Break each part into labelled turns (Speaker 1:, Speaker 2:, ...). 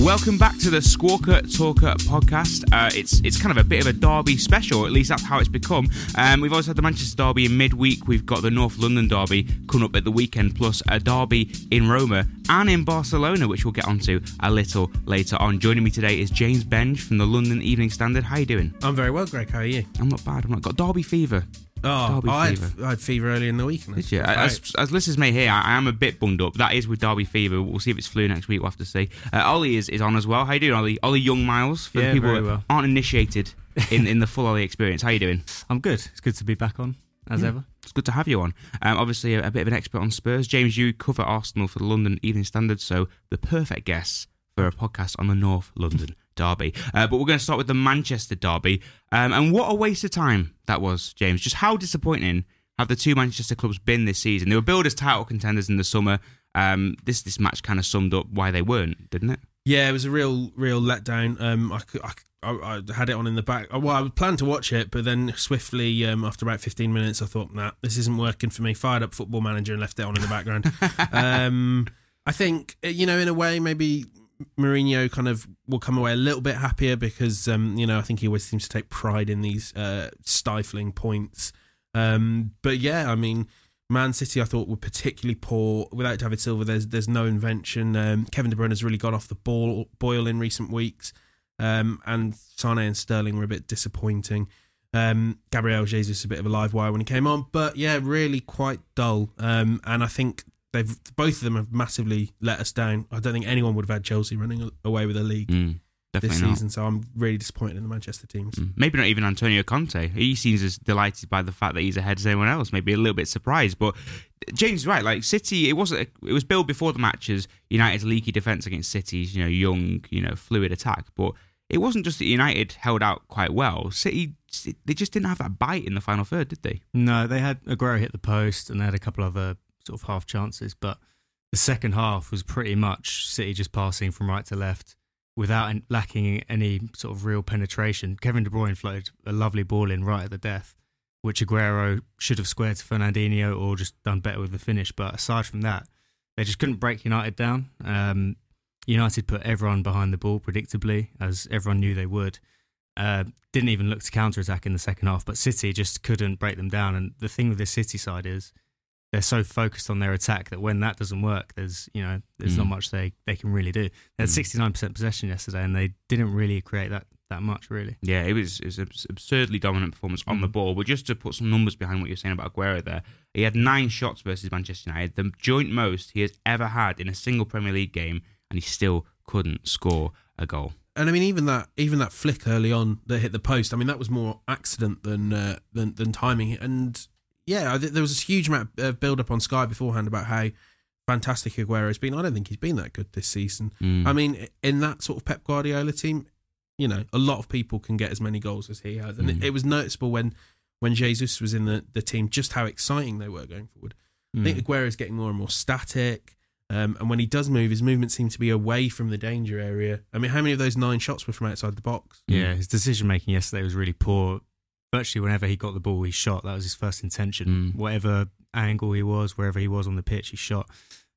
Speaker 1: Welcome back to the Squawker Talker podcast. It's kind of a bit of a derby special, or at least that's how it's become. We've also had the Manchester derby in midweek. We've got the North London derby coming up at the weekend, plus a derby in Roma and in Barcelona, which we'll get onto a little later on. Joining me today is James Benge from the London Evening Standard. How you doing?
Speaker 2: I'm very well, Greg. How are you?
Speaker 1: I'm not bad. I've not got derby fever.
Speaker 2: I had fever early in the week.
Speaker 1: Did you? As listeners may hear, I am a bit bunged up. That is with derby fever. We'll see if it's flu next week. We'll have to see. Ollie is on as well. How you doing, Ollie? Ollie Young Miles, for the people who aren't initiated in the full Ollie experience. How you doing?
Speaker 3: I'm good. It's good to be back on, as ever.
Speaker 1: It's good to have you on. Obviously, a bit of an expert on Spurs. James, you cover Arsenal for the London Evening Standard, so the perfect guest for a podcast on the North London derby. But we're going to start with the Manchester derby. And what a waste of time that was, James. Just how disappointing have the two Manchester clubs been this season? They were billed as title contenders in the summer. This match kind of summed up why they weren't, didn't it?
Speaker 2: Yeah, it was a real letdown. I had it on in the back. Well, I planned to watch it, but then swiftly, after about 15 minutes, I thought, nah, this isn't working for me. Fired up Football Manager and left it on in the background. I think, in a way, maybe Mourinho kind of will come away a little bit happier because, I think he always seems to take pride in these stifling points. But yeah, I mean, Man City I thought were particularly poor. Without David Silva, there's no invention. Kevin De Bruyne has really gone off the boil in recent weeks. And Sane and Sterling were a bit disappointing. Gabriel Jesus a bit of a live wire when he came on. But yeah, really quite dull. And I think both of them have massively let us down. I don't think anyone would have had Chelsea running away with a league this season, so I'm really disappointed in the Manchester teams.
Speaker 1: Maybe not even Antonio Conte. He seems as delighted by the fact that he's ahead as anyone else. Maybe a little bit surprised, but James is right. Like City, it was billed before the match as United's leaky defence against City's young, fluid attack. But it wasn't just that United held out quite well. City, they just didn't have that bite in the final third, did they?
Speaker 3: No, they had Aguero hit the post and they had a couple other sort of half chances, but the second half was pretty much City just passing from right to left without lacking any sort of real penetration. Kevin De Bruyne floated a lovely ball in right at the death, which Aguero should have squared to Fernandinho or just done better with the finish. But aside from that, they just couldn't break United down. United put everyone behind the ball predictably, as everyone knew they would. Didn't even look to counter-attack in the second half, but City just couldn't break them down. And the thing with the City side is they're so focused on their attack that when that doesn't work, there's not much they can really do. They had 69% possession yesterday, and they didn't really create that much, really.
Speaker 1: Yeah, it was an absurdly dominant performance on the ball. But just to put some numbers behind what you're saying about Aguero there, he had 9 shots versus Manchester United, the joint most he has ever had in a single Premier League game, and he still couldn't score a goal.
Speaker 2: And I mean, even that flick early on that hit the post, I mean, that was more accident than timing. And yeah, there was a huge amount of build-up on Sky beforehand about how fantastic Aguero has been. I don't think he's been that good this season. I mean, in that sort of Pep Guardiola team, a lot of people can get as many goals as he has. And it was noticeable when Jesus was in the team, just how exciting they were going forward. I think Aguero is getting more and more static. And when he does move, his movements seem to be away from the danger area. I mean, how many of those 9 shots were from outside the box?
Speaker 3: Yeah, his decision-making yesterday was really poor. Virtually whenever he got the ball, he shot. That was his first intention. Whatever angle he was, wherever he was on the pitch, he shot.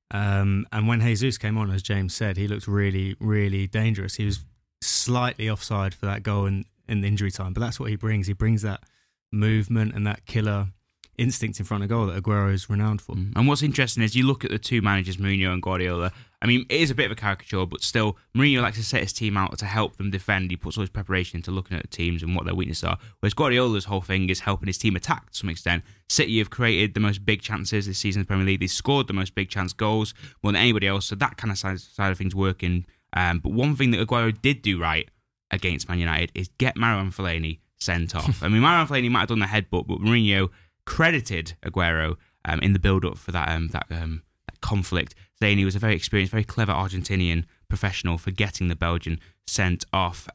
Speaker 3: And when Jesus came on, as James said, he looked really, really dangerous. He was slightly offside for that goal in injury time, but that's what he brings. He brings that movement and that killer instinct in front of goal that Aguero is renowned for.
Speaker 1: And what's interesting is you look at the two managers, Mourinho and Guardiola. I mean, it is a bit of a caricature, but still, Mourinho likes to set his team out to help them defend. He puts all his preparation into looking at the teams and what their weaknesses are. Whereas Guardiola's whole thing is helping his team attack to some extent. City have created the most big chances this season in the Premier League. They scored the most big chance goals more than anybody else. So that kind of side of things working. But one thing that Aguero did do right against Man United is get Marouane Fellaini sent off. I mean, Marouane Fellaini might have done the headbutt, but Mourinho credited Aguero in the build-up for that conflict, saying he was a very experienced, very clever Argentinian professional for getting the Belgian sent off.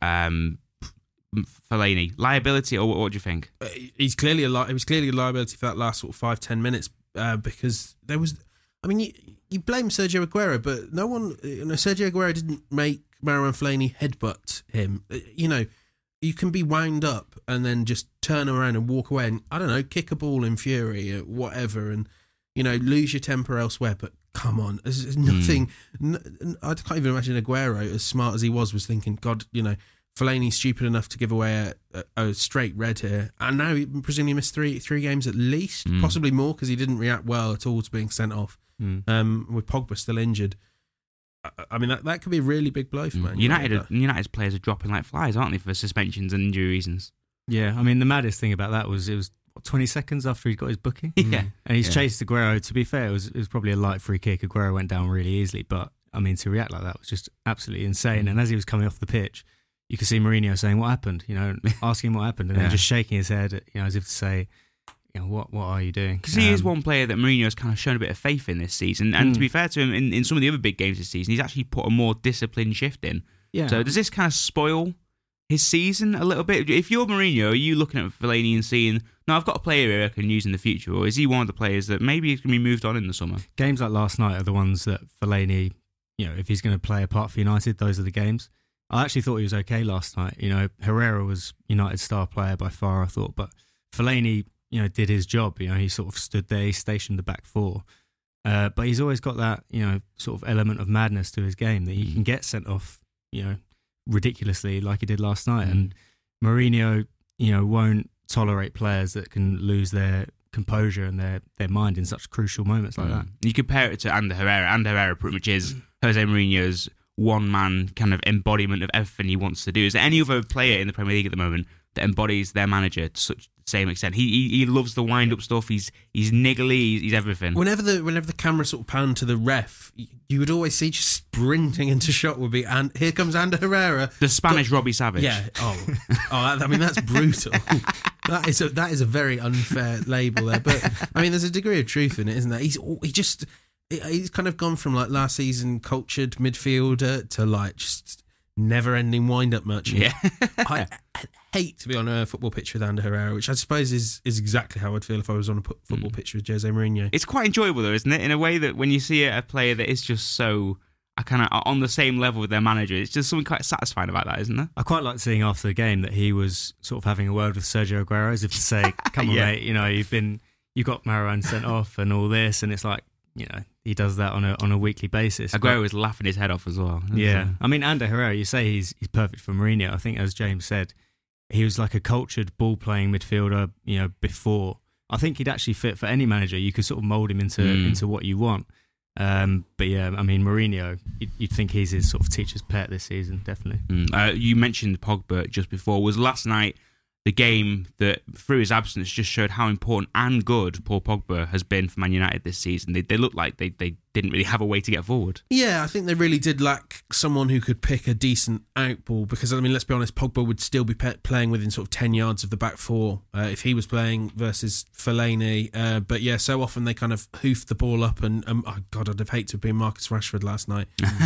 Speaker 1: Fellaini, liability, or what do you think?
Speaker 2: He was clearly a liability for that last sort of 5-10 minutes because there was. I mean, you blame Sergio Aguero, but no one. Sergio Aguero didn't make Marouane Fellaini headbutt him. You can be wound up and then just turn around and walk away and, I don't know, kick a ball in fury or whatever. And lose your temper elsewhere, but come on, there's nothing. I can't even imagine Aguero, as smart as he was thinking, God, Fellaini's stupid enough to give away a straight red here, and now he presumably missed three games at least, possibly more, because he didn't react well at all to being sent off. With Pogba still injured. I mean, that could be a really big blow for Man United.
Speaker 1: United's players are dropping like flies, aren't they, for suspensions and injury reasons?
Speaker 3: Yeah, I mean, the maddest thing about that was it was 20 seconds after he got his booking.
Speaker 1: Yeah.
Speaker 3: And he's chased Aguero. To be fair, it was probably a light free kick. Aguero went down really easily, but I mean, to react like that was just absolutely insane. And as he was coming off the pitch, you could see Mourinho saying, "What happened?" Asking him what happened, and then just shaking his head, as if to say, what are you doing?
Speaker 1: Because he is one player that Mourinho's kind of shown a bit of faith in this season. And to be fair to him, in some of the other big games this season, he's actually put a more disciplined shift in.
Speaker 3: Yeah.
Speaker 1: So does this kind of spoil his season a little bit? If you're Mourinho, are you looking at Fellaini and seeing, no, I've got a player here I can use in the future? Or is he one of the players that maybe he's going to be moved on in the summer?
Speaker 3: Games like last night are the ones that Fellaini, if he's going to play a part for United, those are the games. I actually thought he was okay last night. Herrera was United's star player by far, I thought. But Fellaini, did his job. He sort of stood there, he stationed the back four. But he's always got that, sort of element of madness to his game that he can get sent off, ridiculously like he did last night. And Mourinho, won't tolerate players that can lose their composure and their mind in such crucial moments like that.
Speaker 1: You compare it to Ander Herrera. Ander Herrera pretty much is Jose Mourinho's one-man kind of embodiment of everything he wants to do. Is there any other player in the Premier League at the moment that embodies their manager to such the same extent? He loves the wind-up stuff. He's niggly. He's everything.
Speaker 2: Whenever the camera sort of panned to the ref, you would always see just sprinting into shot would be, and here comes Ander Herrera,
Speaker 1: the Spanish Robbie Savage.
Speaker 2: Yeah. I mean, that's brutal. That is a very unfair label there. But I mean, there's a degree of truth in it, isn't there? He's kind of gone from like last season cultured midfielder to like just never-ending wind-up merchant.
Speaker 1: Yeah.
Speaker 2: I hate to be on a football pitch with Ander Herrera, which I suppose is exactly how I'd feel if I was on a football pitch with Jose Mourinho.
Speaker 1: It's quite enjoyable though, isn't it? In a way that when you see a player that is just so kind of on the same level with their manager, it's just something quite satisfying about that, isn't there?
Speaker 3: I quite like seeing after the game that he was sort of having a word with Sergio Aguero as if to say, "Come on, mate, you've got Marouane sent off and all this," and it's like, he does that on a weekly basis.
Speaker 1: Aguero was laughing his head off as well.
Speaker 3: Yeah. I mean, Ander Herrera, you say he's perfect for Mourinho. I think, as James said, he was like a cultured ball-playing midfielder, before. I think he'd actually fit for any manager. You could sort of mould him into what you want. But yeah, I mean, Mourinho, you'd think he's his sort of teacher's pet this season, definitely.
Speaker 1: You mentioned Pogba just before. Was last night the game that, through his absence, just showed how important and good Paul Pogba has been for Man United this season. They looked like they didn't really have a way to get forward.
Speaker 2: Yeah, I think they really did lack someone who could pick a decent out ball, because, I mean, let's be honest, Pogba would still be playing within sort of 10 yards of the back four if he was playing versus Fellaini. But yeah, so often they kind of hoof the ball up and, oh God, I'd have hated to have been Marcus Rashford last night.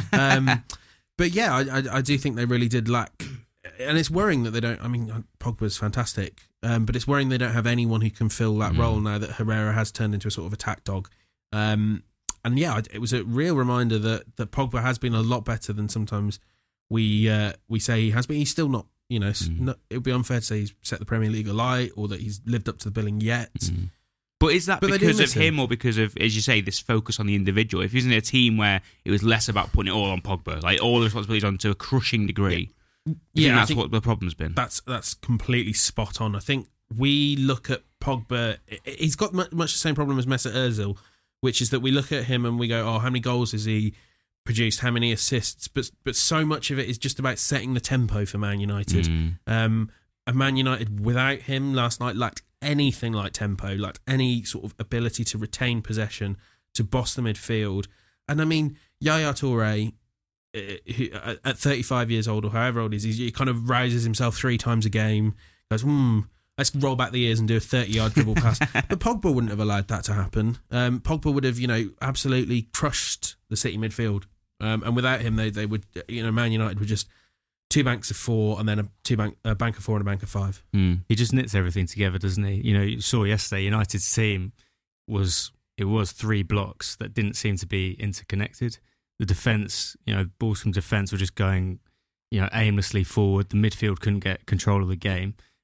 Speaker 2: But yeah, I do think they really did lack. And it's worrying that they don't. I mean, Pogba's fantastic, but it's worrying they don't have anyone who can fill that role now that Herrera has turned into a sort of attack dog. And yeah, it was a real reminder that Pogba has been a lot better than sometimes we say he has been. He's still not. It would be unfair to say he's set the Premier League alight or that he's lived up to the billing yet.
Speaker 1: But is that because of him or because of, as you say, this focus on the individual? If he was in a team where it was less about putting it all on Pogba, like all the responsibilities on to a crushing degree. Yeah, I think what the problem's been.
Speaker 2: That's completely spot on. I think we look at Pogba. He's got much the same problem as Mesut Ozil, which is that we look at him and we go, "Oh, how many goals has he produced? How many assists?" But so much of it is just about setting the tempo for Man United. And Man United without him last night lacked anything like tempo, lacked any sort of ability to retain possession, to boss the midfield. And I mean, Yaya Toure, who, at 35 years old or however old he kind of rouses himself 3 times a game, goes, let's roll back the ears and do a 30-yard dribble pass. But Pogba wouldn't have allowed that to happen. Pogba would have, absolutely crushed the City midfield. And without him, they would, Man United would just 2 banks of 4 and then a bank of 4 and a bank of 5.
Speaker 3: He just knits everything together, doesn't he? You saw yesterday, United's team was 3 blocks that didn't seem to be interconnected. The defence, balls from defence were just going, aimlessly forward. The midfield couldn't get control of the game.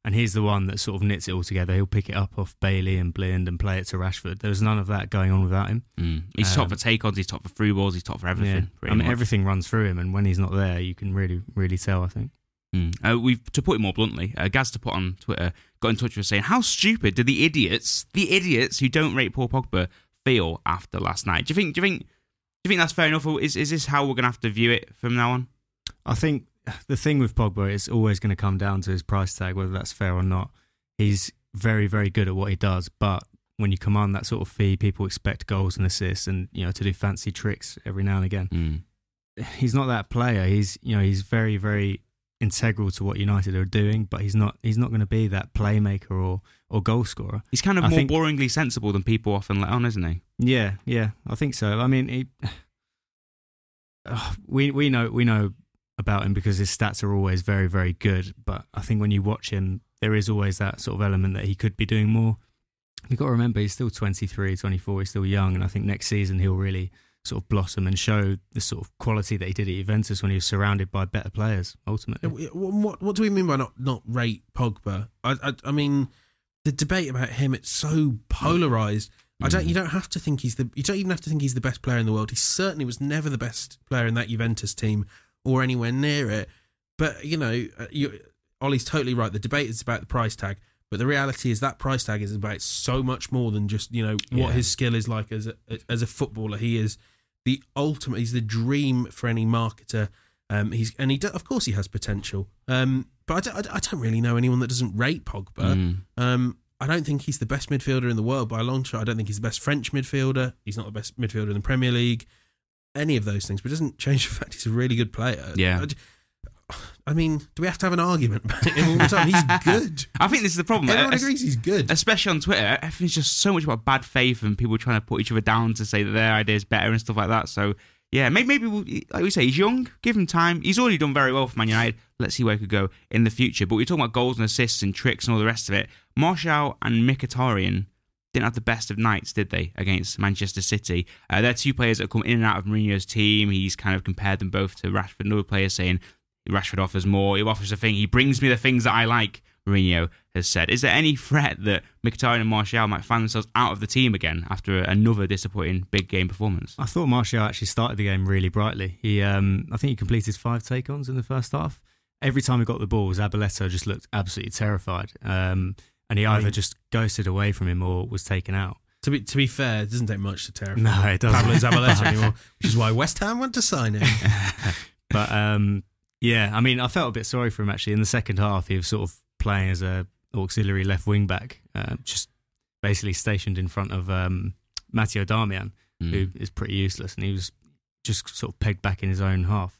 Speaker 3: and he's the one that sort of knits it all together. He'll pick it up off Bailey and Blind and play it to Rashford. There was none of that going on without him.
Speaker 1: He's top for take-ons, he's top for through balls, he's top for everything.
Speaker 3: Yeah. I mean, everything runs through him, and when he's not there, you can really, really tell, I think.
Speaker 1: To put it more bluntly, Gaz to put on Twitter got in touch with us saying, how stupid did the idiots who don't rate Paul Pogba feel after last night? Do you think that's fair enough, or is this how we're going to have to view it from now on?
Speaker 3: I think the thing with Pogba is always going to come down to his price tag, whether that's fair or not. He's very, very good at what he does, but when you command that sort of fee, people expect goals and assists, and to do fancy tricks every now and again. He's not that player. He's very, very integral to what United are doing, but he's not going to be that playmaker or goal scorer.
Speaker 1: He's kind of more boringly sensible than people often let on, isn't he?
Speaker 3: Yeah, I think so. I mean, we know about him because his stats are always very, very good, but I think when you watch him, there is always that sort of element that he could be doing more. You've got to remember, he's still 23, 24, he's still young, and I think next season he'll really sort of blossom and show the sort of quality that he did at Juventus when he was surrounded by better players, ultimately.
Speaker 2: What do we mean by not rate Pogba? I mean, the debate about him, it's so polarised. You don't even have to think he's the best player in the world. He certainly was never the best player in that Juventus team or anywhere near it. But, Ollie's totally right. The debate is about the price tag. But the reality is that price tag is about so much more than just, what his skill is like as a footballer. He is the ultimate. He's the dream for any marketer. Of course he has potential. But I don't really know anyone that doesn't rate Pogba. I don't think he's the best midfielder in the world by a long shot. I don't think he's the best French midfielder. He's not the best midfielder in the Premier League. Any of those things, but it doesn't change the fact he's a really good player.
Speaker 1: Yeah.
Speaker 2: I mean, do we have to have an argument about him all the time? He's good.
Speaker 1: I think this is the problem.
Speaker 2: Everyone agrees he's good.
Speaker 1: Especially on Twitter, everything's just so much about bad faith and people trying to put each other down to say that their idea is better and stuff like that. So, yeah, maybe like we say, he's young, give him time. He's already done very well for Man United. Let's see where he could go in the future. But we're talking about goals and assists and tricks and all the rest of it. Martial and Mkhitaryan didn't have the best of nights, did they, against Manchester City? They're two players that come in and out of Mourinho's team. He's kind of compared them both to Rashford and other players, saying Rashford offers more. He offers a thing. He brings me the things that I like, Mourinho has said. Is there any threat that Mkhitaryan and Martial might find themselves out of the team again after another disappointing big game performance? I
Speaker 3: thought Martial actually started the game really brightly. I think he completed 5 take-ons in the first half. Every time he got the ball, Zabaleta just looked absolutely terrified. And he either just ghosted away from him or was taken out.
Speaker 2: To be fair, it doesn't take much to terrify
Speaker 3: No, it doesn't.
Speaker 2: Pablo Zabaleta anymore, which is why West Ham went to sign him.
Speaker 3: But yeah, I mean, I felt a bit sorry for him actually. In the second half, he was sort of playing as a auxiliary left wing back, just basically stationed in front of Matteo Darmian, who is pretty useless, and he was just sort of pegged back in his own half.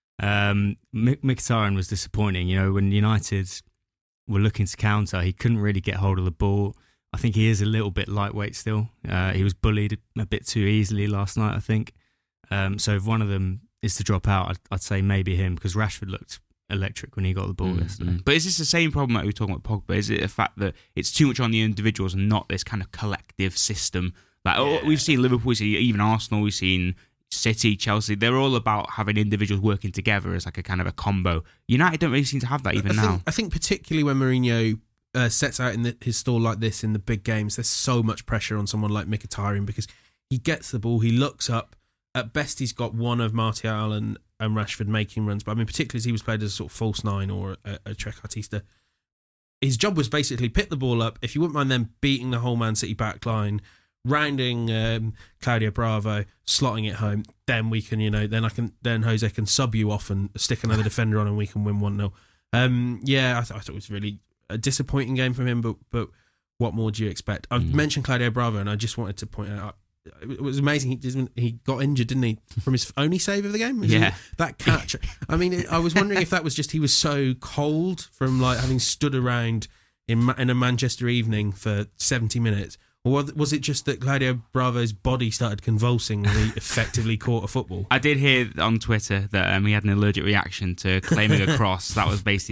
Speaker 3: Mkhitaryan was disappointing. When United were looking to counter, he couldn't really get hold of the ball. I think he is a little bit lightweight still. He was bullied a bit too easily last night, I think. So if one of them is to drop out, I'd say maybe him, because Rashford looked electric when he got the ball yesterday.
Speaker 1: But is this the same problem that we were talking about Pogba? Is it the fact that it's too much on the individuals and not this kind of collective system? We've seen Liverpool, we've seen even Arsenal, we've seen City, Chelsea. They're all about having individuals working together as like a kind of a combo. United don't really seem to have that now. I
Speaker 2: think particularly when Mourinho sets out in his stall like this in the big games, there's so much pressure on someone like Mkhitaryan because he gets the ball, he looks up. At best, he's got one of Martial and Rashford making runs. But I mean, particularly as he was played as a sort of false nine or a trequartista, his job was basically pick the ball up. If you wouldn't mind them beating the whole Man City back line, rounding Claudio Bravo, slotting it home, then we can, then Jose can sub you off and stick another defender on and we can win 1-0. I thought it was really a disappointing game from him, but what more do you expect? I've mentioned Claudio Bravo, and I just wanted to point out, it was amazing. He got injured, didn't he, from his only save of the game? That catch. I mean, I was wondering if that was just he was so cold from having stood around in a Manchester evening for 70 minutes, or was it just that Claudio Bravo's body started convulsing when he effectively caught a football?
Speaker 1: I did hear on Twitter that he had an allergic reaction to claiming a cross. That was basically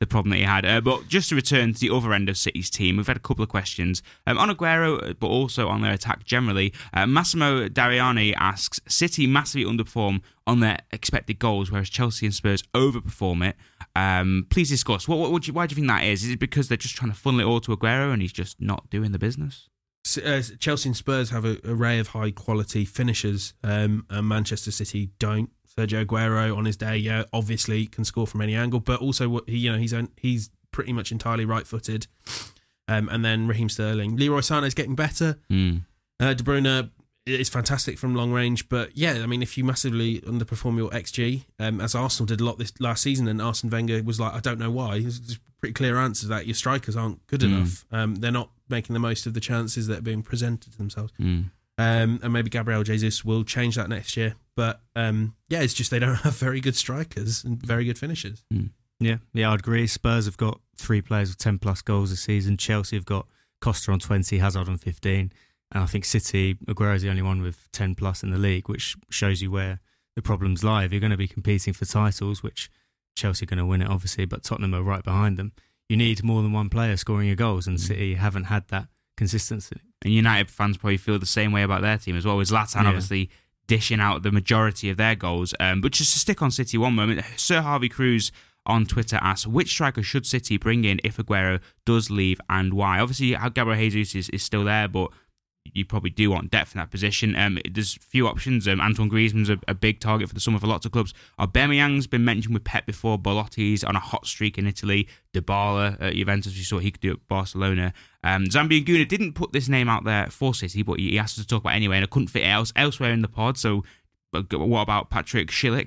Speaker 1: the problem that he had. But just to return to the other end of City's team, we've had a couple of questions on Aguero, but also on their attack generally. Massimo Dariani asks, City massively underperform on their expected goals, whereas Chelsea and Spurs overperform it. Please discuss. Why do you think that is? Is it because they're just trying to funnel it all to Aguero and he's just not doing the business?
Speaker 2: Chelsea and Spurs have an array of high quality finishers, and Manchester City don't. Sergio Aguero on his day, obviously can score from any angle, but also he's pretty much entirely right-footed. And then Raheem Sterling, Leroy Sané's getting better. De Bruyne is fantastic from long range, but yeah, I mean, if you massively underperform your XG, as Arsenal did a lot this last season, and Arsene Wenger was like, I don't know why. It's a pretty clear answer that your strikers aren't good enough. They're not making the most of the chances that are being presented to themselves. And maybe Gabriel Jesus will change that next year. But it's just they don't have very good strikers and very good finishers.
Speaker 3: Yeah, I'd agree. Spurs have got 3 players with 10 plus goals this season. Chelsea have got Costa on 20, Hazard on 15. And I think City, Aguero's the only one with 10 plus in the league, which shows you where the problems lie. If you're going to be competing for titles, which Chelsea are going to win it, obviously, but Tottenham are right behind them, you need more than one player scoring your goals, and City haven't had that consistency.
Speaker 1: And United fans probably feel the same way about their team as well, with Zlatan obviously dishing out the majority of their goals. But just to stick on City one moment, Sir Harvey Cruz on Twitter asks, which striker should City bring in if Aguero does leave and why? Obviously, Gabriel Jesus is still there, but you probably do want depth in that position. There's a few options. Antoine Griezmann's a big target for the summer for lots of clubs. Aubameyang's been mentioned with Pep before. Belotti's on a hot streak in Italy. Dybala at Juventus, we saw he could do it at Barcelona. Zambi Nguna didn't put this name out there for City, but he asked us to talk about it anyway, and I couldn't fit it elsewhere in the pod. So what about Patrick Schick?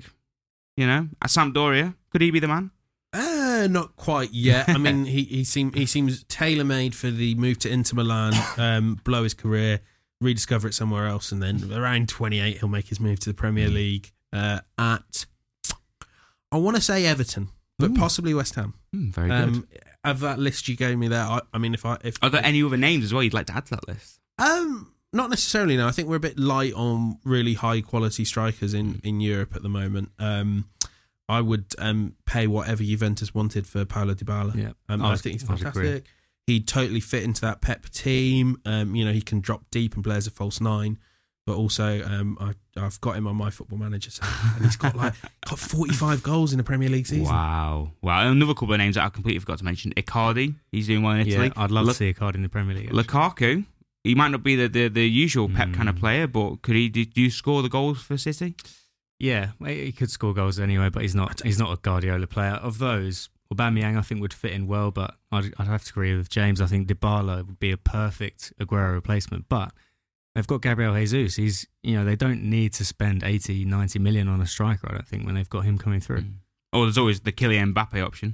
Speaker 1: At Sampdoria, could he be the man?
Speaker 2: Not quite yet. I mean, he seems tailor-made for the move to Inter Milan, blow his career, rediscover it somewhere else, and then around 28 he'll make his move to the Premier League at, I want to say Everton, but possibly West Ham.
Speaker 1: Very good.
Speaker 2: Of that list you gave me there, I mean, if are
Speaker 1: there any other names as well you'd like to add to that list?
Speaker 2: Not necessarily. No, I think we're a bit light on really high quality strikers in Europe at the moment. I would pay whatever Juventus wanted for Paulo Dybala. Yeah. I think he's fantastic. He'd totally fit into that Pep team. He can drop deep and play as a false 9. But also, I've got him on my Football Manager side, and he's got 45 goals in the Premier League season.
Speaker 1: Wow. Another couple of names that I completely forgot to mention. Icardi, he's doing well in Italy.
Speaker 3: Yeah, I'd love to see Icardi in the Premier League.
Speaker 1: Lukaku, he might not be the usual Pep kind of player, but do you score the goals for City?
Speaker 3: Yeah, he could score goals anyway, but he's not a Guardiola player. Of those, Aubameyang I think would fit in well, but I'd have to agree with James. I think Dybala would be a perfect Aguero replacement, but they've got Gabriel Jesus. They don't need to spend 80, 90 million on a striker, I don't think, when they've got him coming through.
Speaker 1: Oh, there's always the Kylian Mbappe option.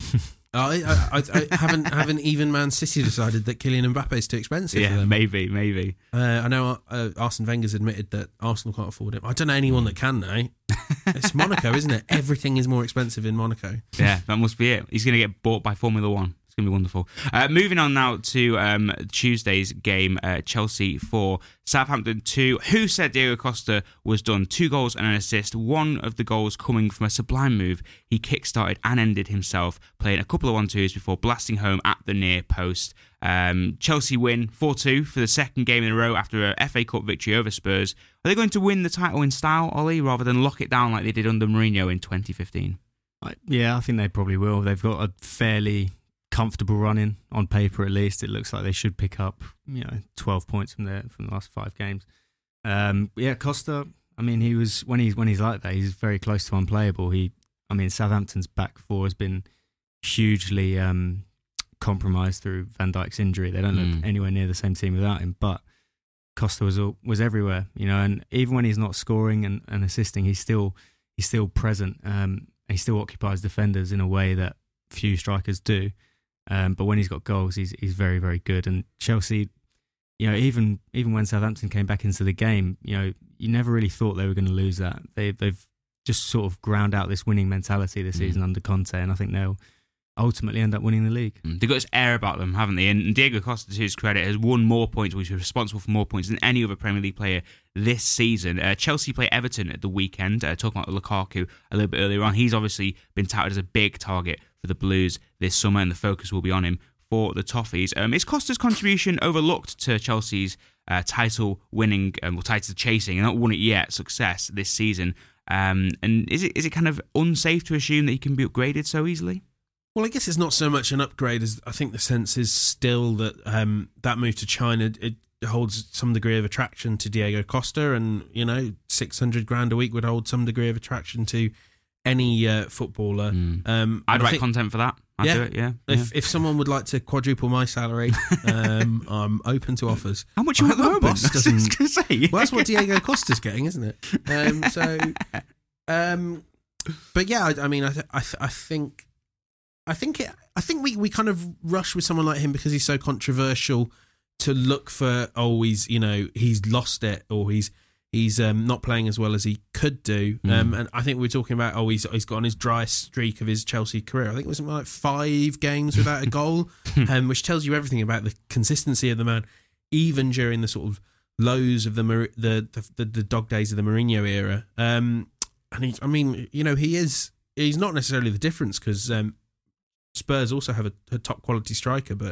Speaker 2: I haven't even Man City decided that Kylian Mbappe is too expensive for them.
Speaker 1: Maybe.
Speaker 2: I know Arsene Wenger's admitted that Arsenal can't afford him. I don't know anyone that can now. It's Monaco, isn't it? Everything is more expensive in Monaco.
Speaker 1: Yeah, that must be it. He's going to get bought by Formula One. It's going to be wonderful. Moving on now to Tuesday's game, Chelsea 4, Southampton 2. Who said Diego Costa was done? 2 goals and an assist. One of the goals coming from a sublime move he kick-started and ended himself, playing a couple of 1-2s before blasting home at the near post. Chelsea win 4-2 for the second game in a row after a FA Cup victory over Spurs. Are they going to win the title in style, Ollie, rather than lock it down like they did under Mourinho in 2015?
Speaker 3: Yeah, I think they probably will. They've got a fairly comfortable run-in on paper, at least. It looks like they should pick up 12 points from the last 5 games. Costa, I mean, he was when he's like that, he's very close to unplayable. Southampton's back 4 has been hugely compromised through Van Dijk's injury. They don't look anywhere near the same team without him, but Costa was everywhere, and even when he's not scoring and assisting, he's still present. He still occupies defenders in a way that few strikers do. But when he's got goals, he's very, very good. And Chelsea, even when Southampton came back into the game, you never really thought they were going to lose that. They've just sort of ground out this winning mentality this season under Conte, and I think they'll ultimately end up winning the league.
Speaker 1: They've got this air about them, haven't they? And Diego Costa, to his credit, has won more points, which is responsible for more points than any other Premier League player this season. Chelsea play Everton at the weekend. Talking about Lukaku a little bit earlier on, he's obviously been touted as a big target for the Blues this summer, and the focus will be on him for the Toffees. Is Costa's contribution overlooked to Chelsea's title-winning, title-chasing, and not won it yet, success this season? And is it kind of unsafe to assume that he can be upgraded so easily?
Speaker 2: Well, I guess it's not so much an upgrade as I think the sense is still that that move to China, it holds some degree of attraction to Diego Costa, and 600 grand a week would hold some degree of attraction to any footballer.
Speaker 1: I'd write content for that. I'd do it, yeah.
Speaker 2: If someone would like to quadruple my salary, I'm open to offers.
Speaker 1: How much you want at the moment?
Speaker 2: Boss doesn't. Well, that's what Diego Costa's getting, isn't it? But yeah, I mean, I think we kind of rush with someone like him because he's so controversial to look for, he's lost it, or he's not playing as well as he could do. And I think we're talking about, he's got on his dry streak of his Chelsea career. I think it was something like 5 games without a goal, which tells you everything about the consistency of the man, even during the sort of lows of the dog days of the Mourinho era. And he's not necessarily the difference, because Spurs also have a top quality striker, but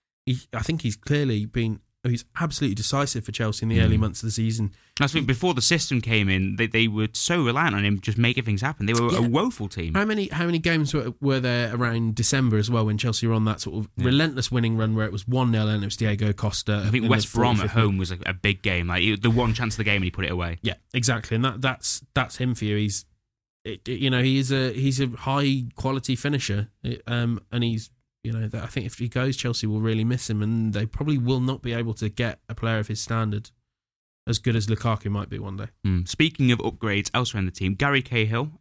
Speaker 2: I think he's clearly he's absolutely decisive for Chelsea in the early months of the season.
Speaker 1: I think before the system came in, they were so reliant on him just making things happen. They were a woeful team.
Speaker 2: How many games were there around December as well, when Chelsea were on that sort of relentless winning run where it was 1-0 and it was Diego Costa?
Speaker 1: I think West Brom at home was a big game, like the one chance of the game and he put it away.
Speaker 2: Yeah, exactly, and that's him for you. He's a high quality finisher, and he's. I think if he goes, Chelsea will really miss him, and they probably will not be able to get a player of his standard as good as Lukaku might be one day.
Speaker 1: Speaking of upgrades elsewhere in the team, Gary Cahill,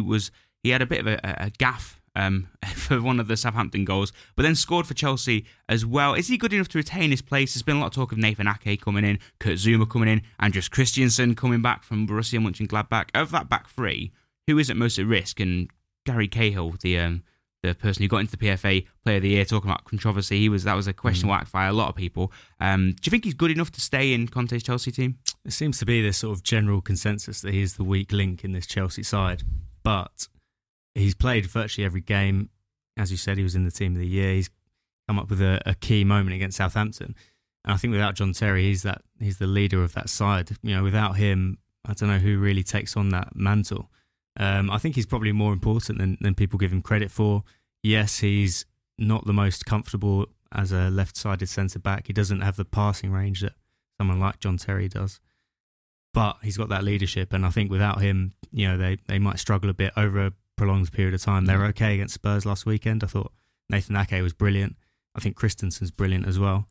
Speaker 1: he had a bit of a gaff for one of the Southampton goals, but then scored for Chelsea as well. Is he good enough to retain his place? There's been a lot of talk of Nathan Ake coming in, Kurt Zouma coming in, Andreas Christensen coming back from Borussia Mönchengladbach. Of that back three, who is at most at risk? And Gary Cahill, the person who got into the PFA Player of the Year, talking about controversy, that was a question mark by a lot of people. Do you think he's good enough to stay in Conte's Chelsea team?
Speaker 3: It seems to be this sort of general consensus that he's the weak link in this Chelsea side, but he's played virtually every game. As you said, he was in the Team of the Year. He's come up with a key moment against Southampton, and I think without John Terry, he's the leader of that side. Without him, I don't know who really takes on that mantle. I think he's probably more important than people give him credit for. Yes, he's not the most comfortable as a left-sided centre-back. He doesn't have the passing range that someone like John Terry does. But he's got that leadership, and I think without him, they might struggle a bit over a prolonged period of time. They were okay against Spurs last weekend. I thought Nathan Ake was brilliant. I think Christensen's brilliant as well.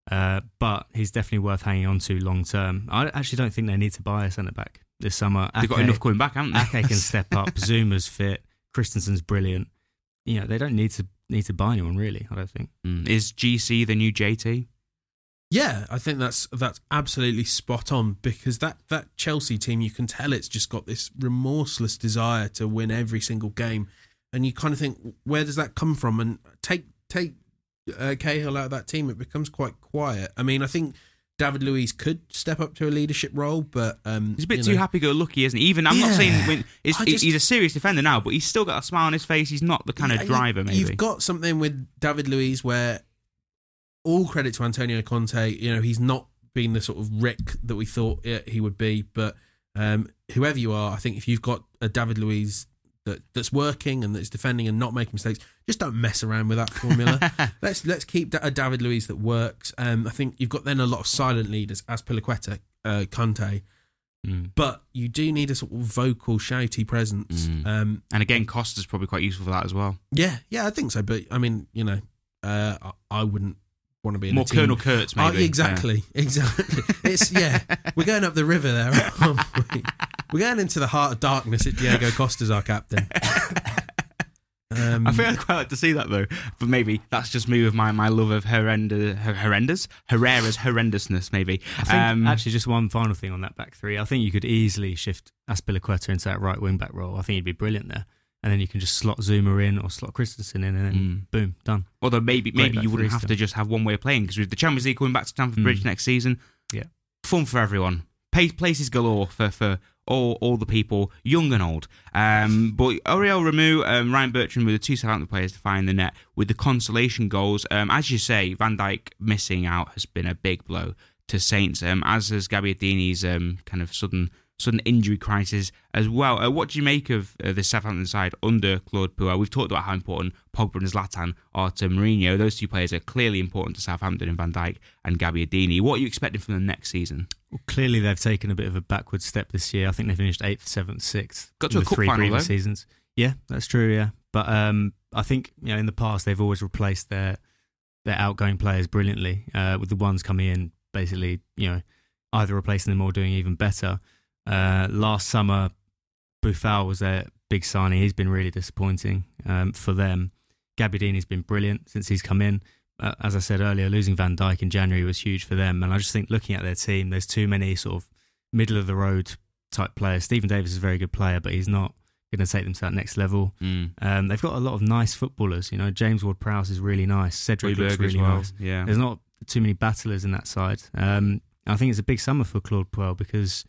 Speaker 3: But he's definitely worth hanging on to long-term. I actually don't think they need to buy a centre-back this summer.
Speaker 1: They've got enough coming back, haven't they?
Speaker 3: Ake can step up. Zuma's fit. Christensen's brilliant. They don't need to buy anyone, really, I don't think.
Speaker 1: Is GC the new JT?
Speaker 2: Yeah, I think that's absolutely spot on, because that Chelsea team, you can tell it's just got this remorseless desire to win every single game, and you kind of think, where does that come from? And take Cahill out of that team, it becomes quite quiet. I mean, I think David Luiz could step up to a leadership role, but
Speaker 1: he's a bit too happy-go-lucky, isn't he? Even I'm not saying he's a serious defender now, but he's still got a smile on his face. He's not the kind of driver. Maybe
Speaker 2: you've got something with David Luiz where, all credit to Antonio Conte, he's not been the sort of Rick that we thought he would be. But whoever you are, I think if you've got a David Luiz that's working and that's defending and not making mistakes, just don't mess around with that formula. Let's keep a David Luiz that works. I think you've got then a lot of silent leaders, as Azpilicueta, Conte, but you do need a sort of vocal, shouty presence.
Speaker 1: And again, Costa's probably quite useful for that as well.
Speaker 2: Yeah, I think so. But I mean, I wouldn't want to be in
Speaker 1: more
Speaker 2: a team.
Speaker 1: Colonel Kurtz, maybe.
Speaker 2: Exactly. It's we're going up the river there, aren't we? We're going into the heart of darkness if Diego Costa's our captain.
Speaker 1: I think I'd quite like to see that, though. But maybe that's just me with my love of Herrera's horrendousness, maybe.
Speaker 3: I think, actually, just one final thing on that back three. I think you could easily shift Azpilicueta into that right wing-back role. I think he'd be brilliant there. And then you can just slot Zouma in or slot Christensen in, and then boom, done.
Speaker 1: Although maybe you wouldn't have to just have one way of playing, because with the Champions League coming back to Stamford Bridge next season, fun for everyone. Places galore for all the people, young and old. But Oriol Rameau, Ryan Bertrand were the two Southampton players to find the net with the consolation goals. As you say, Van Dijk missing out has been a big blow to Saints, as has Gabbiadini's kind of sudden injury crisis as well. What do you make of the Southampton side under Claude Puel? We've talked about how important Pogba and Zlatan are to Mourinho. Those two players are clearly important to Southampton in Van Dijk and Gabbiadini. What are you expecting from them next season?
Speaker 3: Well, clearly they've taken a bit of a backward step this year. I think they finished 8th, 7th, 6th.
Speaker 1: Got to a cup
Speaker 3: three
Speaker 1: final,
Speaker 3: previous
Speaker 1: though.
Speaker 3: seasons. Yeah, that's true, yeah. But I think in the past they've always replaced their outgoing players brilliantly, with the ones coming in basically, either replacing them or doing even better. Last summer, Buffal was their big signing. He's been really disappointing for them. Gabbiadini's been brilliant since he's come in. As I said earlier, losing Van Dijk in January was huge for them. And I just think looking at their team, there's too many sort of middle-of-the-road type players. Stephen Davis is a very good player, but he's not going to take them to that next level. They've got a lot of nice footballers. James Ward-Prowse is really nice. Cedric looks really nice.
Speaker 1: Yeah.
Speaker 3: There's not too many battlers in that side. I think it's a big summer for Claude Puel because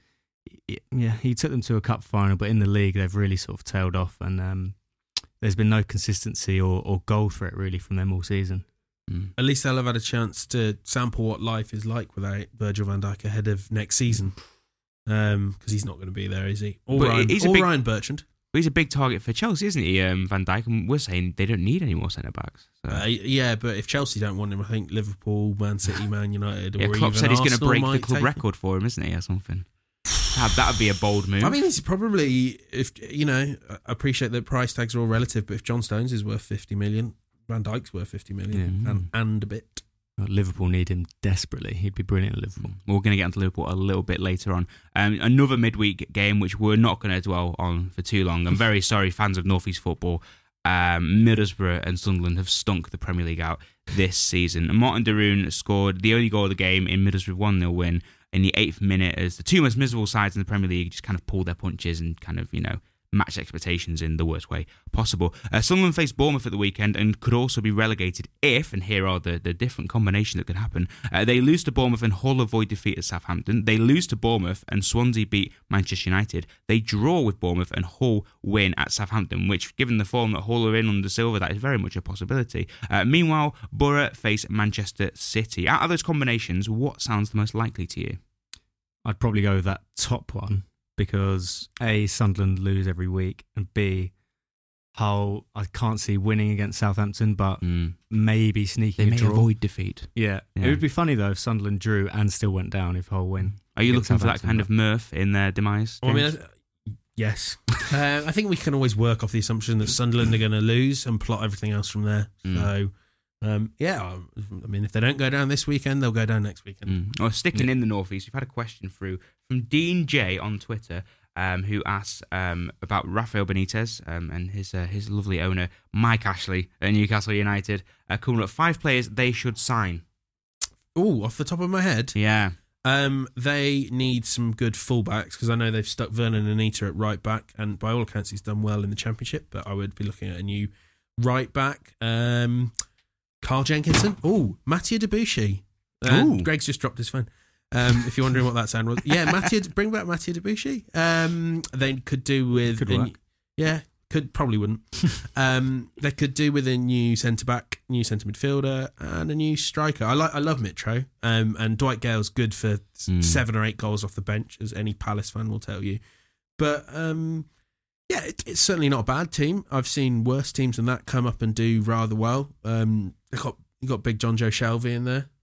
Speaker 3: he took them to a cup final, but in the league they've really sort of tailed off, and there's been no consistency or goal threat really from them all season.
Speaker 2: At least they'll have had a chance to sample what life is like without Virgil van Dijk ahead of next season, because he's not going to be there, is he? Ryan Bertrand.
Speaker 1: He's a big target for Chelsea, isn't he, Van Dijk? And we're saying they don't need any more centre-backs. So.
Speaker 2: Yeah, but if Chelsea don't want him, I think Liverpool, Man City, Man United, or
Speaker 1: Klopp
Speaker 2: even
Speaker 1: said he's going to
Speaker 2: Arsenal
Speaker 1: break the
Speaker 2: might
Speaker 1: club
Speaker 2: take
Speaker 1: record for him, isn't he, or something? That would be a bold move.
Speaker 2: I mean, it's probably, I appreciate that price tags are all relative, but if John Stones is worth 50 million, Van Dijk's worth 50 million and a bit.
Speaker 3: Liverpool need him desperately. He'd be brilliant at Liverpool.
Speaker 1: We're going to get into Liverpool a little bit later on. Another midweek game, which we're not going to dwell on for too long. I'm very sorry, fans of North East football. Middlesbrough and Sunderland have stunk the Premier League out this season. Martin Darun scored the only goal of the game in Middlesbrough 1-0 win in the 8th minute, as the two most miserable sides in the Premier League just kind of pulled their punches and kind of, match expectations in the worst way possible. Sunderland faced Bournemouth at the weekend and could also be relegated if, and here are the different combination that could happen, they lose to Bournemouth and Hull avoid defeat at Southampton. They lose to Bournemouth and Swansea beat Manchester United. They draw with Bournemouth and Hull win at Southampton, which, given the form that Hull are in under Silva, that is very much a possibility. Meanwhile, Borough face Manchester City. Out of those combinations, what sounds the most likely to you?
Speaker 3: I'd probably go with that top one, because A, Sunderland lose every week, and B, Hull, I can't see winning against Southampton, but maybe sneaking
Speaker 1: They
Speaker 3: a
Speaker 1: may
Speaker 3: draw.
Speaker 1: avoid defeat.
Speaker 3: Yeah. It would be funny though if Sunderland drew and still went down if Hull win.
Speaker 1: Are you
Speaker 3: against
Speaker 1: looking for that
Speaker 3: Southampton,
Speaker 1: kind of mirth in their demise?
Speaker 2: Well, I
Speaker 1: James?
Speaker 2: mean, yes. I think we can always work off the assumption that Sunderland are going to lose and plot everything else from there. So, I mean, if they don't go down this weekend, they'll go down next weekend.
Speaker 1: Well, sticking in the North East, we've had a question through from Dean J on Twitter, who asks about Rafael Benitez and his lovely owner Mike Ashley at Newcastle United, calling up 5 players they should sign.
Speaker 2: Oh, off the top of my head,
Speaker 1: Yeah.
Speaker 2: they need some good fullbacks, because I know they've stuck Vernon Anita at right back, and by all accounts he's done well in the Championship, but I would be looking at a new right back. Carl Jenkinson. Oh, Mathieu Debuchy. Greg's just dropped his phone. If you're wondering what that sound was. Yeah, bring back Mathieu Debuchy. They could do with...
Speaker 3: Could work.
Speaker 2: Probably wouldn't. They could do with a new centre-back, new centre midfielder, and a new striker. I love Mitro, and Dwight Gale's good for 7 or 8 goals off the bench, as any Palace fan will tell you. But it's certainly not a bad team. I've seen worse teams than that come up and do rather well. You got Big John Joe Shelvey in there.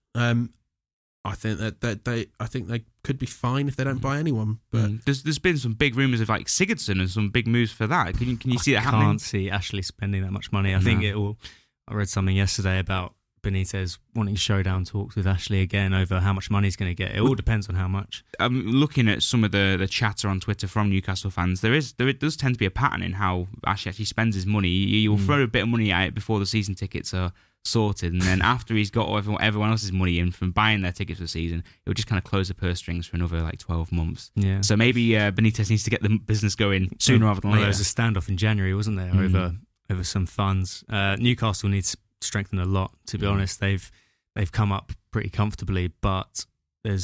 Speaker 2: I think they could be fine if they don't buy anyone. But
Speaker 1: there's been some big rumours of like Sigurdsson and some big moves for that. Can you see that happening?
Speaker 3: I can't see Ashley spending that much money. I think I read something yesterday about Benitez wanting showdown talks with Ashley again over how much money he's going to get. It all depends on how much.
Speaker 1: I'm looking at some of the chatter on Twitter from Newcastle fans. There does tend to be a pattern in how Ashley actually spends his money. You'll throw a bit of money at it before the season tickets are sorted, and then after he's got everyone else's money in from buying their tickets for the season, he'll just kind of close the purse strings for another 12 months.
Speaker 3: Yeah.
Speaker 1: So maybe Benitez needs to get the business going sooner rather than later.
Speaker 3: There was a standoff in January, wasn't there, over some funds. Newcastle needs to strengthen a lot. To be honest, they've come up pretty comfortably, but there's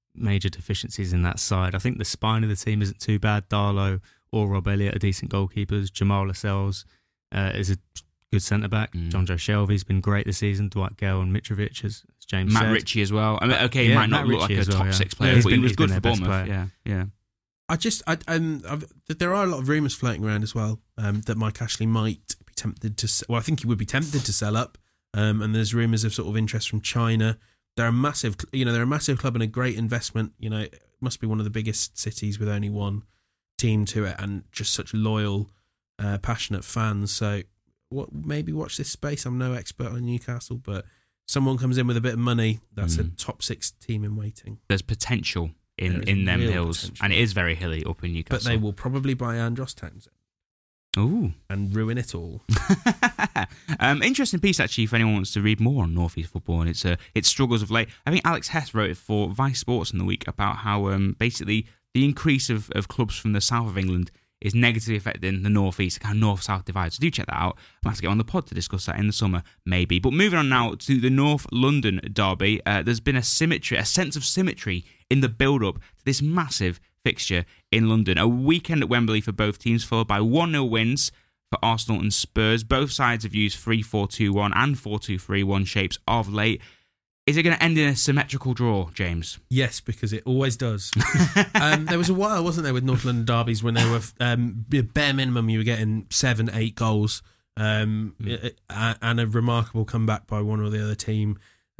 Speaker 3: major deficiencies in that side. I think the spine of the team isn't too bad. Darlow or Rob Elliott are decent goalkeepers. Jamal Lascelles is a good centre-back. John Joe Shelby's been great this season. Dwight Gale and Mitrovic, as James
Speaker 1: Matt
Speaker 3: said.
Speaker 1: Ritchie as well. I mean, okay, he might not look like a top six player,
Speaker 3: He's
Speaker 1: but he was
Speaker 3: been
Speaker 1: good for
Speaker 3: their best
Speaker 1: Bournemouth.
Speaker 3: player.
Speaker 1: Yeah.
Speaker 2: There are a lot of rumours floating around as well that Mike Ashley might be tempted to. Well, I think he would be tempted to sell up. And there's rumours of sort of interest from China. They're a massive club and a great investment. It must be one of the biggest cities with only one team to it, and just such loyal, passionate fans. So, maybe watch this space. I'm no expert on Newcastle, but someone comes in with a bit of money. That's a top 6 team in waiting.
Speaker 1: There's potential in them hills,
Speaker 2: potential.
Speaker 1: and it is very hilly up in Newcastle.
Speaker 2: But they will probably buy Andros Townsend.
Speaker 1: Ooh.
Speaker 2: And ruin it all.
Speaker 1: Interesting piece, actually, if anyone wants to read more on North East football and its struggles of late. I think Alex Hess wrote it for Vice Sports in the week about how basically the increase of clubs from the south of England is negatively affecting the North East, kind of north-south divide. So do check that out. I'll have to get on the pod to discuss that in the summer, maybe. But moving on now to the North London derby, there's been a sense of symmetry in the build-up to this massive fixture in London. A weekend at Wembley for both teams, followed by 1-0 wins for Arsenal and Spurs. Both sides have used 3-4-2-1 and 4-2-3-1 shapes of late. Is it going to end in a symmetrical draw, James?
Speaker 2: Yes, because it always does. There was a while, wasn't there, with North London derbies when they were bare minimum you were getting 7-8 goals and a remarkable comeback by one or the other team.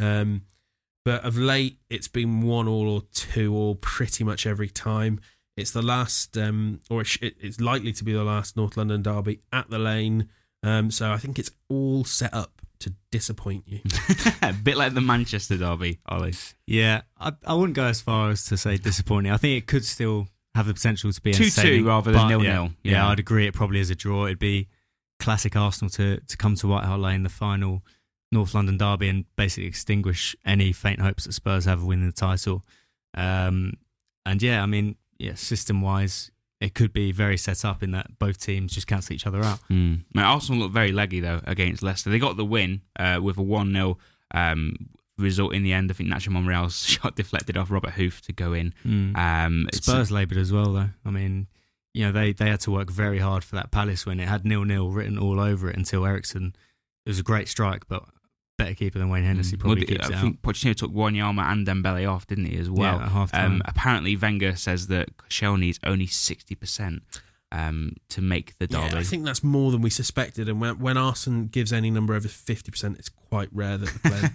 Speaker 2: But of late, it's been 1-1 or 2-2 pretty much every time. It's the last, it's likely to be the last North London derby at the Lane. So I think it's all set up to disappoint you.
Speaker 1: A bit like the Manchester derby, Ollie.
Speaker 3: Yeah, I wouldn't go as far as to say disappointing. I think it could still have the potential to be
Speaker 1: 2-2 rather than 0-0.
Speaker 3: Yeah, I'd agree. It probably is a draw. It'd be classic Arsenal to come to White Hart Lane, the final North London derby, and basically extinguish any faint hopes that Spurs have of winning the title. System-wise, it could be very set up in that both teams just cancel each other out.
Speaker 1: Arsenal looked very leggy, though, against Leicester. They got the win with a 1-0 result in the end. I think Nacho Monreal's shot deflected off Robert Hoof to go in.
Speaker 3: Spurs laboured as well, though. I mean, they had to work very hard for that Palace win. It had 0-0 written all over it until Eriksen. It was a great strike, but better keeper than Wayne Hennessy probably keeps it out. I think
Speaker 1: Pochettino took Wanyama and Dembele off, didn't he, as well?
Speaker 3: Yeah, at half-time.
Speaker 1: Apparently, Wenger says that Koscielny needs only 60% to make the derby.
Speaker 2: Yeah, I think that's more than we suspected. And when Arsene gives any number over 50%, it's quite rare that the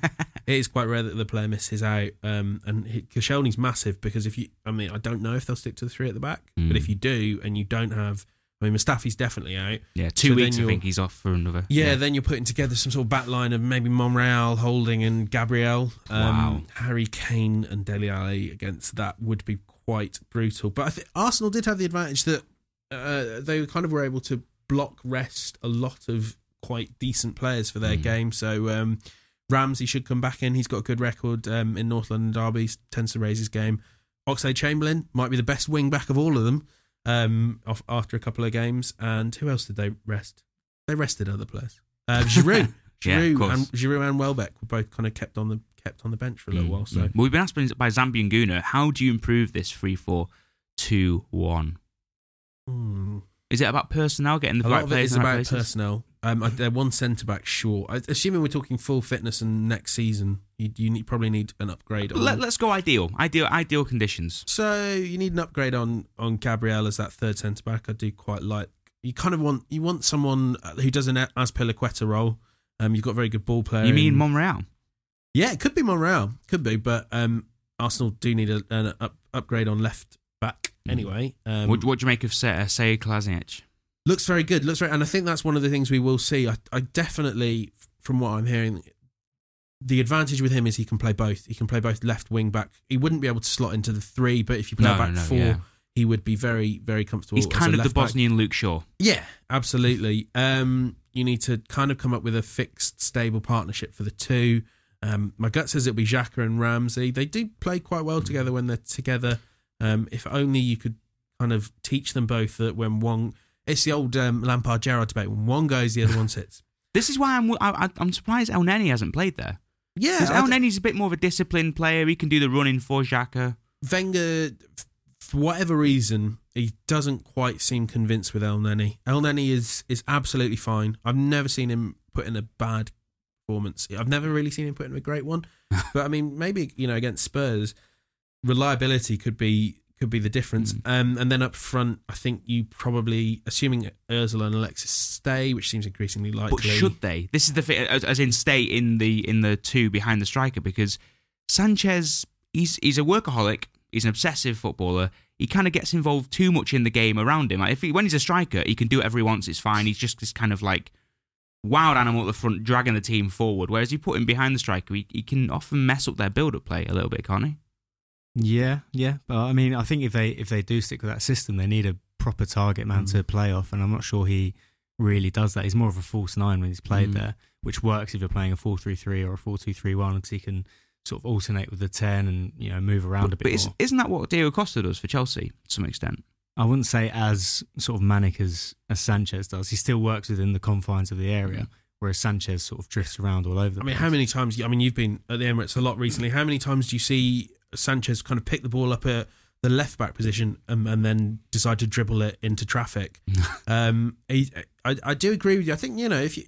Speaker 2: player misses out. And Koscielny's massive because I don't know if they'll stick to the 3 at the back, but if you do and you don't have. Mustafi's definitely out.
Speaker 1: Yeah, 2 weeks I think he's off for another.
Speaker 2: Yeah, then you're putting together some sort of back line of maybe Monreal, Holding and Gabriel.
Speaker 1: Wow.
Speaker 2: Harry Kane and Dele Alli against that would be quite brutal. But I think Arsenal did have the advantage that they kind of were able to block rest a lot of quite decent players for their game. So Ramsey should come back in. He's got a good record in North London derbies, tends to raise his game. Oxlade-Chamberlain might be the best wing back of all of them. After a couple of games, and who else did they rest? They rested other players. Giroud, Giroud and Welbeck were both kind of kept on the bench for a little while. So
Speaker 1: well, we've been asked by Zambian Guna, how do you improve this 3-4-2-1? Is it about personnel, getting the right players?
Speaker 2: A lot of it is about personnel. They're one centre back short. Assuming we're talking full fitness and next season, you probably need an upgrade.
Speaker 1: Let's go ideal conditions.
Speaker 2: So you need an upgrade on Gabriel as that third centre back. I do quite like. You kind of want someone who does an Azpilicueta role. You've got a very good ball player.
Speaker 1: You mean Monreal?
Speaker 2: Yeah, it could be Monreal. Could be, but Arsenal do need an upgrade on left back anyway.
Speaker 1: What do you make of Sead Kolasinac?
Speaker 2: Looks very good. And I think that's one of the things we will see. I definitely, from what I'm hearing, the advantage with him is he can play both. He can play both left wing back. He wouldn't be able to slot into the 3, but if you play back 4, he would be very, very comfortable.
Speaker 1: He's kind of the Bosnian Luke Shaw.
Speaker 2: Yeah, absolutely. You need to kind of come up with a fixed, stable partnership for the 2. My gut says it'll be Xhaka and Ramsey. They do play quite well together when they're together. If only you could kind of teach them both that when one... It's the old Lampard-Gerrard debate. When one goes, the other one sits.
Speaker 1: This is why I'm surprised El Neni hasn't played there.
Speaker 2: Yeah.
Speaker 1: Because El Neni's a bit more of a disciplined player. He can do the running for Xhaka.
Speaker 2: Wenger, for whatever reason, he doesn't quite seem convinced with El Neni. El Neni is absolutely fine. I've never seen him put in a bad performance. I've never really seen him put in a great one. But I mean, maybe against Spurs, reliability could be the difference. And then up front, I think you probably, assuming Ozil and Alexis stay, which seems increasingly likely.
Speaker 1: But should they? This is the thing, as in stay in the two behind the striker, because Sanchez, he's a workaholic. He's an obsessive footballer. He kind of gets involved too much in the game around him. Like when he's a striker, he can do whatever he wants. It's fine. He's just this kind of like wild animal at the front, dragging the team forward. Whereas you put him behind the striker, he can often mess up their build-up play a little bit, can't he?
Speaker 3: Yeah. But I mean, I think if they do stick with that system, they need a proper target man to play off, and I'm not sure he really does that. He's more of a false nine when he's played there, which works if you're playing a 4-3-3 or a 4-2-3-1, because he can sort of alternate with the 10 and move around a bit more.
Speaker 1: But isn't that what Diego Costa does for Chelsea to some extent?
Speaker 3: I wouldn't say as sort of manic as Sanchez does. He still works within the confines of the area, whereas Sanchez sort of drifts around all over the place.
Speaker 2: How many times, you've been at the Emirates a lot recently, how many times do you see Sanchez kind of pick the ball up at the left-back position and then decide to dribble it into traffic? I do agree with you. I think,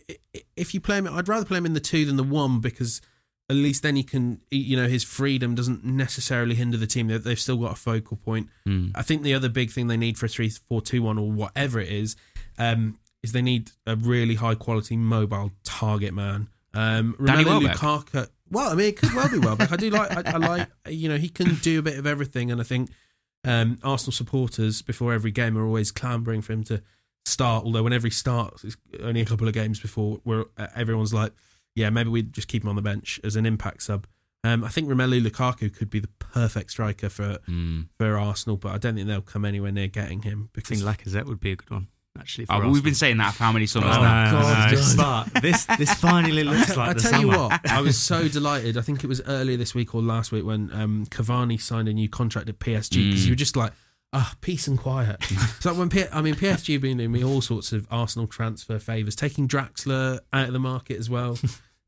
Speaker 2: if you play him, I'd rather play him in the 2 than the 1, because at least then he can, his freedom doesn't necessarily hinder the team. They've still got a focal point. I think the other big thing they need for a 3-4-2-1 or whatever it is they need a really high quality mobile target man. Romelu Lukaku. Well, I mean, it could well be Welbeck. I like, he can do a bit of everything, and I think Arsenal supporters before every game are always clambering for him to start. Although whenever he starts, it's only a couple of games before where everyone's like, yeah, maybe we just keep him on the bench as an impact sub. I think Romelu Lukaku could be the perfect striker for Arsenal, but I don't think they'll come anywhere near getting him.
Speaker 3: I think Lacazette would be a good one, actually. For
Speaker 1: we've been saying that for how many summers
Speaker 3: now? But this finally looks like the summer.
Speaker 2: I tell you what, I was so delighted. I think it was earlier this week or last week when Cavani signed a new contract at PSG, because you were just like, peace and quiet. So when PSG have been doing me all sorts of Arsenal transfer favours, taking Draxler out of the market as well.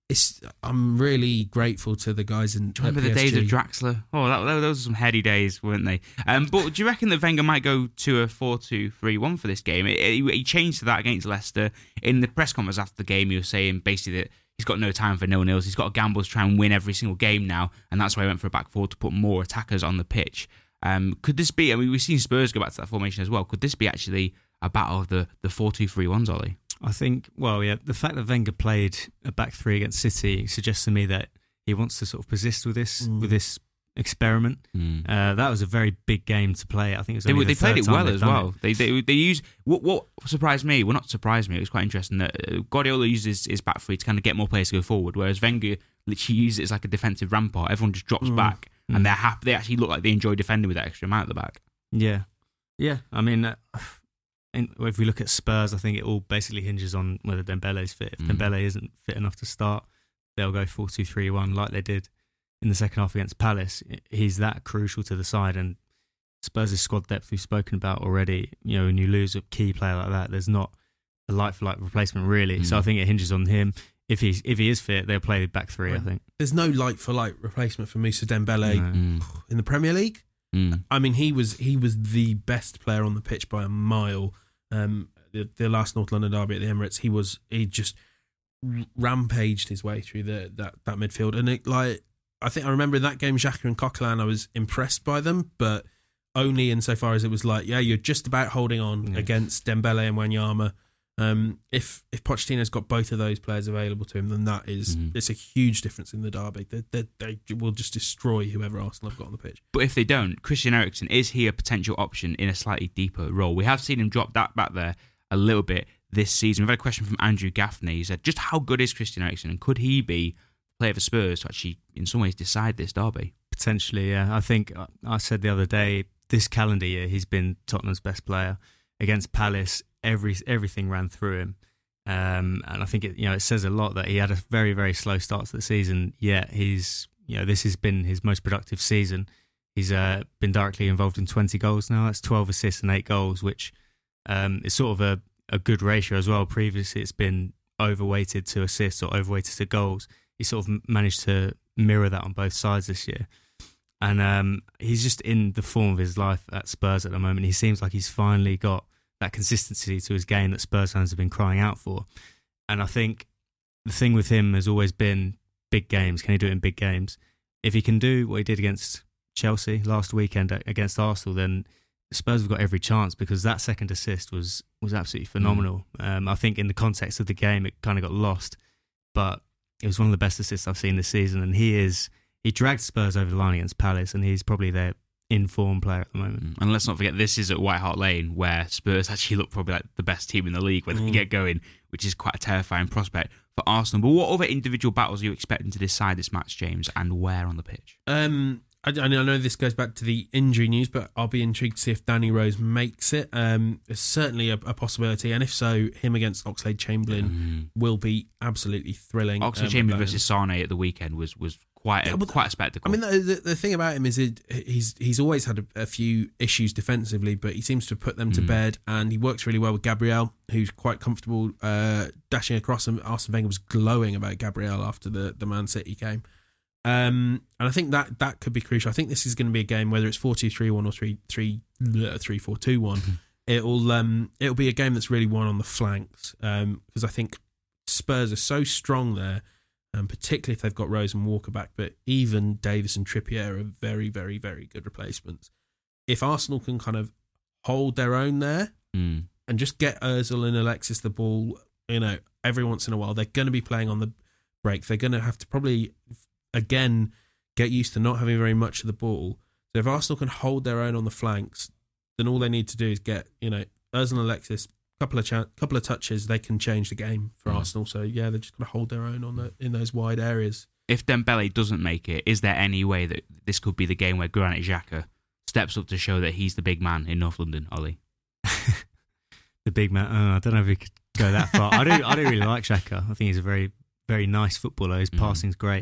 Speaker 2: I'm really grateful to the guys in.
Speaker 1: Do you remember the days of Draxler? Oh, those were some heady days, weren't they? But do you reckon that Wenger might go to a 4-2-3-1 for this game? He changed to that against Leicester. In the press conference after the game, he was saying basically that he's got no time for nil-nils. He's got to gamble to try and win every single game now, and that's why he went for a back four to put more attackers on the pitch. Could this be? I mean, we've seen Spurs go back to that formation as well. Could this be actually a battle of the 4-2-3-1s, Ollie?
Speaker 3: I think, the fact that Wenger played a back 3 against City suggests to me that he wants to sort of persist with this experiment. That was a very big game to play. I think it was
Speaker 1: they played it well as well. They used what surprised me. Well, not surprised me. It was quite interesting that Guardiola uses his back 3 to kind of get more players to go forward, whereas Wenger literally uses it as like a defensive rampart. Everyone just drops back, and they're happy. They actually look like they enjoy defending with that extra amount at the back.
Speaker 3: Yeah. I mean. If we look at Spurs, I think it all basically hinges on whether Dembele's fit. If Dembele isn't fit enough to start, they'll go 4-2-3-1 like they did in the second half against Palace. He's that crucial to the side, and Spurs' squad depth we've spoken about already. When you lose a key player like that, there's not a like-for-like replacement really. So I think it hinges on him. If he is fit, they'll play back 3, I think. There's
Speaker 2: no like-for-like replacement for Moussa Dembele in the Premier League. I mean, he was the best player on the pitch by a mile. The last North London derby at the Emirates, he just rampaged his way through that midfield, and I think I remember in that game, Xhaka and Coquelin, I was impressed by them, but only insofar as it was like, you're just about holding on against Dembele and Wanyama. If Pochettino's got both of those players available to him, then that is it's a huge difference in the derby. They will just destroy whoever Arsenal have got on the pitch.
Speaker 1: But if they don't, Christian Eriksen, is he a potential option in a slightly deeper role? We have seen him drop that back there a little bit this season. We've had a question from Andrew Gaffney. He said, just how good is Christian Eriksen, and could he be a player for Spurs to actually, in some ways, decide this derby?
Speaker 3: Potentially, yeah. I think I said the other day, this calendar year, he's been Tottenham's best player. Against Palace, everything ran through him, and I think it says a lot that he had a very, very slow start to the season. Yet this has been his most productive season. He's been directly involved in 20 goals now. That's 12 assists and 8 goals, which is sort of a good ratio as well. Previously, it's been overweighted to assists or overweighted to goals. He sort of managed to mirror that on both sides this year. And he's just in the form of his life at Spurs at the moment. He seems like he's finally got that consistency to his game that Spurs fans have been crying out for. And I think the thing with him has always been big games. Can he do it in big games? If he can do what he did against Chelsea last weekend against Arsenal, then Spurs have got every chance, because that second assist was absolutely phenomenal. I think in the context of the game, it kind of got lost, but it was one of the best assists I've seen this season. And he dragged Spurs over the line against Palace, and he's probably their in-form player at the moment.
Speaker 1: And let's not forget, this is at White Hart Lane, where Spurs actually look probably like the best team in the league when they get going, which is quite a terrifying prospect for Arsenal. But what other individual battles are you expecting to decide this match, James, and where on the pitch?
Speaker 2: I know this goes back to the injury news, but I'll be intrigued to see if Danny Rose makes it. It's certainly a possibility, and if so, him against Oxlade-Chamberlain will be absolutely thrilling.
Speaker 1: Oxlade-Chamberlain versus Sane at the weekend was quite a spectacle.
Speaker 2: I mean, the thing about him is he's always had a few issues defensively, but he seems to have put them to bed, and he works really well with Gabriel, who's quite comfortable dashing across. And Arsene Wenger was glowing about Gabriel after the Man City game. And I think that could be crucial. I think this is going to be a game, whether it's 4-2-3-1 or 3-4-2-1. It'll be a game that's really won on the flanks, because I think Spurs are so strong there, particularly if they've got Rose and Walker back. But even Davis and Trippier are very, very, very good replacements. If Arsenal can kind of hold their own there and just get Ozil and Alexis the ball, every once in a while, they're going to be playing on the break. They're going to have to probably again get used to not having very much of the ball. So if Arsenal can hold their own on the flanks, then all they need to do is get Ozil and Alexis couple of touches. They can change the game for Arsenal. So yeah, they're just going to hold their own in those wide areas.
Speaker 1: If Dembele doesn't make it, is there any way that this could be the game where Granit Xhaka steps up to show that he's the big man in North London, Ollie?
Speaker 3: The big man. I don't know if we could go that far. I do really like Xhaka. I think he's a very, very nice footballer. His passing's great.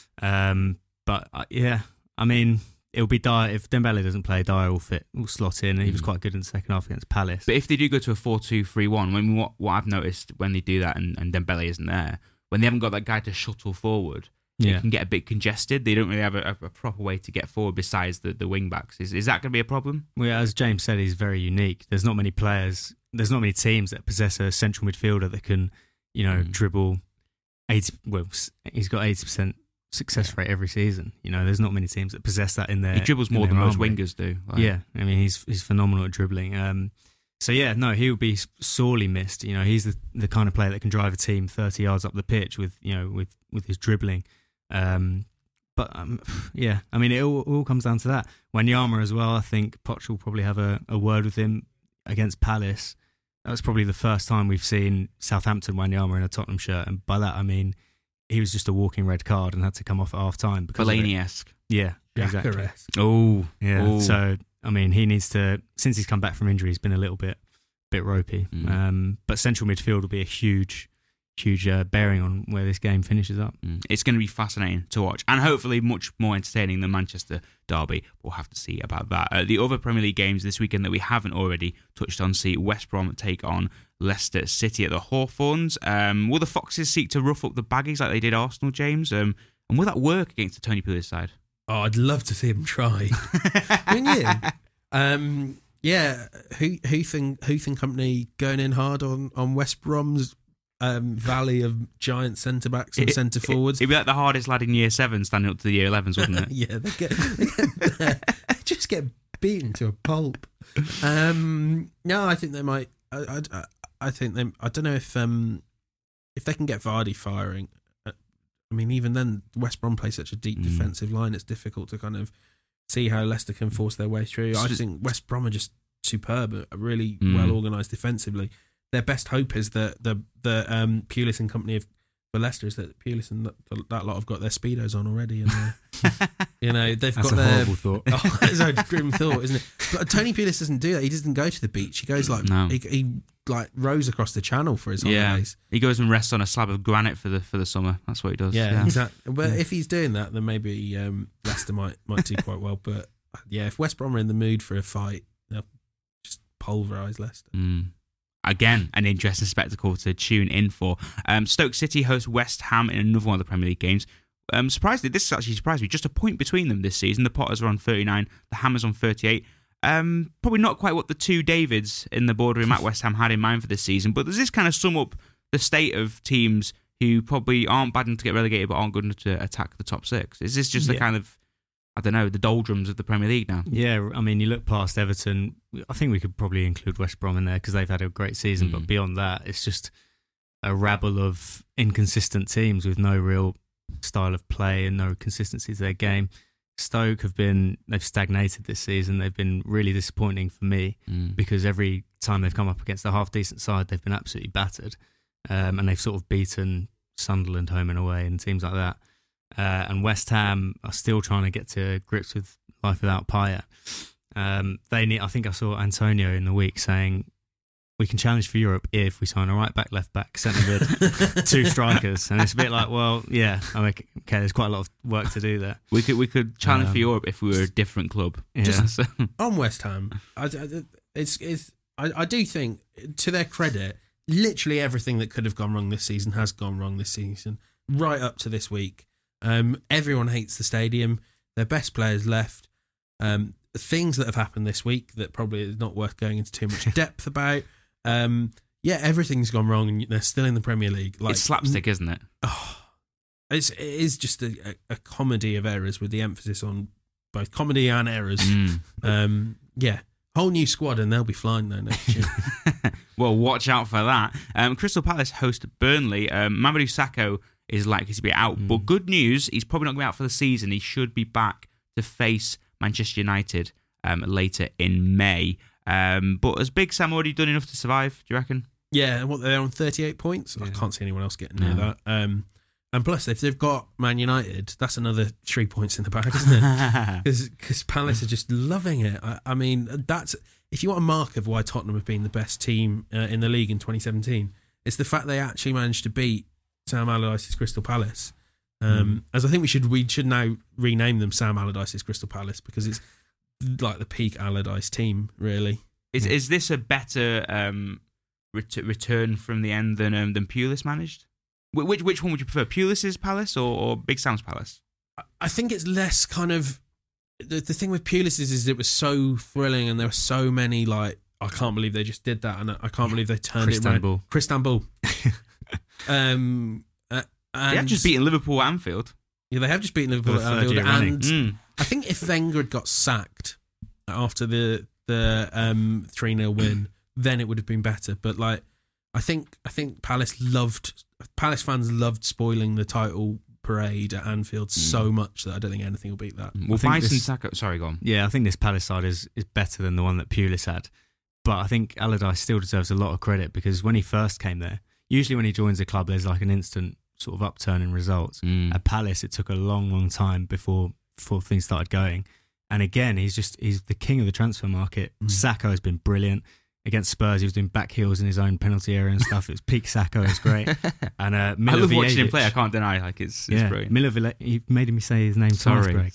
Speaker 3: But yeah, I mean, it'll be Dyer. If Dembele doesn't play, Dyer will slot in, and he was quite good in the second half against Palace.
Speaker 1: But if they do go to a 4-2-3-1, what I've noticed when they do that and Dembele isn't there, when they haven't got that guy to shuttle forward, it can get a bit congested. They don't really have a proper way to get forward besides the wing backs. Is that going to be a problem?
Speaker 3: Well, yeah, as James said, he's very unique. There's not many players. There's not many teams that possess a central midfielder that can, dribble 80. Well, he's got 80% success rate every season. There's not many teams that possess that in their.
Speaker 1: He dribbles more than most wingers do.
Speaker 3: Yeah, I mean he's phenomenal at dribbling. So yeah, no, he will be sorely missed. He's the kind of player that can drive a team 30 yards up the pitch with his dribbling. But yeah, I mean it all comes down to that. Wanyama as well. I think Poch will probably have a word with him against Palace. That was probably the first time we've seen Southampton Wanyama in a Tottenham shirt, and by that I mean he was just a walking red card and had to come off at half time.
Speaker 1: Fellaini-esque.
Speaker 3: Yeah, exactly.
Speaker 1: Oh,
Speaker 3: yeah. Ooh. So I mean, he needs to. Since he's come back from injury, he's been a little bit ropey. But central midfield will be a huge bearing on where this game finishes up.
Speaker 1: It's going to be fascinating to watch, and hopefully much more entertaining than Manchester derby. We'll have to see about that. The other Premier League games this weekend that we haven't already touched on see West Brom take on Leicester City at the Hawthorns. Will the Foxes seek to rough up the baggies like they did Arsenal, James? And will that work against the Tony Pulis side?
Speaker 2: Oh, I'd love to see them try. Wouldn't you? Yeah, Huth and company going in hard on West Brom's valley of giant centre backs and centre forwards.
Speaker 1: It'd be like the hardest lad in year 7 standing up to the year 11s, wouldn't it?
Speaker 2: Yeah, they just get beaten to a pulp. No, I think they might. I think they. I don't know if they can get Vardy firing. I mean, even then, West Brom play such a deep defensive line. It's difficult to kind of see how Leicester can force their way through. I think West Brom are just superb, really well organised defensively. Their best hope is that the Pulis and company for Leicester is that Pulis and that lot have got their Speedos on already, and they've
Speaker 3: That's
Speaker 2: got
Speaker 3: a
Speaker 2: their
Speaker 3: horrible thought.
Speaker 2: Oh, it's a grim thought, isn't it? But Tony Pulis doesn't do that. He doesn't go to the beach. He goes he rows across the channel for his holidays.
Speaker 1: He goes and rests on a slab of granite for the summer. That's what he does.
Speaker 2: Yeah. Exactly. But if he's doing that, then maybe Leicester might do quite well. But yeah, if West Brom are in the mood for a fight, they'll just pulverise Leicester.
Speaker 1: Again, an interesting spectacle to tune in for. Stoke City host West Ham in another one of the Premier League games. Surprisingly, this actually surprised me. Just a point between them this season. The Potters are on 39, the Hammers on 38. Probably not quite what the two Davids in the boardroom at West Ham had in mind for this season, but does this kind of sum up the state of teams who probably aren't bad enough to get relegated but aren't good enough to attack the top six? Is this just the kind of, I don't know, the doldrums of the Premier League now?
Speaker 3: Yeah, I mean, you look past Everton, I think we could probably include West Brom in there because they've had a great season, but beyond that, it's just a rabble of inconsistent teams with no real style of play and no consistency to their game. Stoke they've stagnated this season. They've been really disappointing for me because every time they've come up against a half-decent side, they've been absolutely battered. And they've sort of beaten Sunderland home and away and teams like that. And West Ham are still trying to get to grips with life without Payet. I think I saw Antonio in the week saying, we can challenge for Europe if we sign a right back, left back, centre mid, 2 strikers, and it's a bit like, well, yeah, I mean, okay, there's quite a lot of work to do there.
Speaker 1: We could challenge for Europe if we were a different club.
Speaker 3: Yeah.
Speaker 2: Just on West Ham, I do think, to their credit, literally everything that could have gone wrong this season has gone wrong this season, right up to this week. Everyone hates the stadium. Their best players left. Things that have happened this week that probably is not worth going into too much depth about. Everything's gone wrong and they're still in the Premier League.
Speaker 1: It's slapstick, isn't it?
Speaker 2: Oh, it is just a comedy of errors with the emphasis on both comedy and errors. Whole new squad and they'll be flying though next year.
Speaker 1: Well, watch out for that. Crystal Palace host Burnley. Mamadou Sakho is likely to be out, but good news, he's probably not going to be out for the season. He should be back to face Manchester United later in May. But has Big Sam already done enough to survive, do you reckon?
Speaker 2: Yeah, they're on 38 points? Yeah. I can't see anyone else getting near that. And plus, if they've got Man United, that's another 3 points in the bag, isn't it? Because Palace are just loving it. I mean, that's, if you want a mark of why Tottenham have been the best team in the league in 2017, it's the fact they actually managed to beat Sam Allardyce's Crystal Palace. As I think we should now rename them Sam Allardyce's Crystal Palace because it's like the peak Allardyce team, really.
Speaker 1: Is this a better return from the end than Pulis managed? Which one would you prefer, Pulis's Palace or Big Sam's Palace?
Speaker 2: I think it's less kind of the thing with Pulis is it was so thrilling and there were so many like, I can't believe they just did that and I can't believe they turned it around. Istanbul. And
Speaker 1: they have just beaten Liverpool at Anfield.
Speaker 2: Yeah, they have just beaten Liverpool at Anfield. And I think if Wenger had got sacked after the 3-0 win, then it would have been better. But like, I think Palace fans loved spoiling the title parade at Anfield so much that I don't think anything will beat that.
Speaker 1: Well, Bison Sakho, sorry, go on.
Speaker 3: Yeah, I think this Palace side is better than the one that Pulis had. But I think Allardyce still deserves a lot of credit because when he first came there, usually when he joins a club, there's like an instant sort of upturn in results. At Palace, it took a long time before things started going. And again, he's the king of the transfer market. Sakho has been brilliant. Against Spurs, he was doing back heels in his own penalty area and stuff. It was peak Sakho. It was great. And
Speaker 1: I love watching him play. I can't deny. Like it's brilliant.
Speaker 3: He made me say his name.
Speaker 1: Sorry.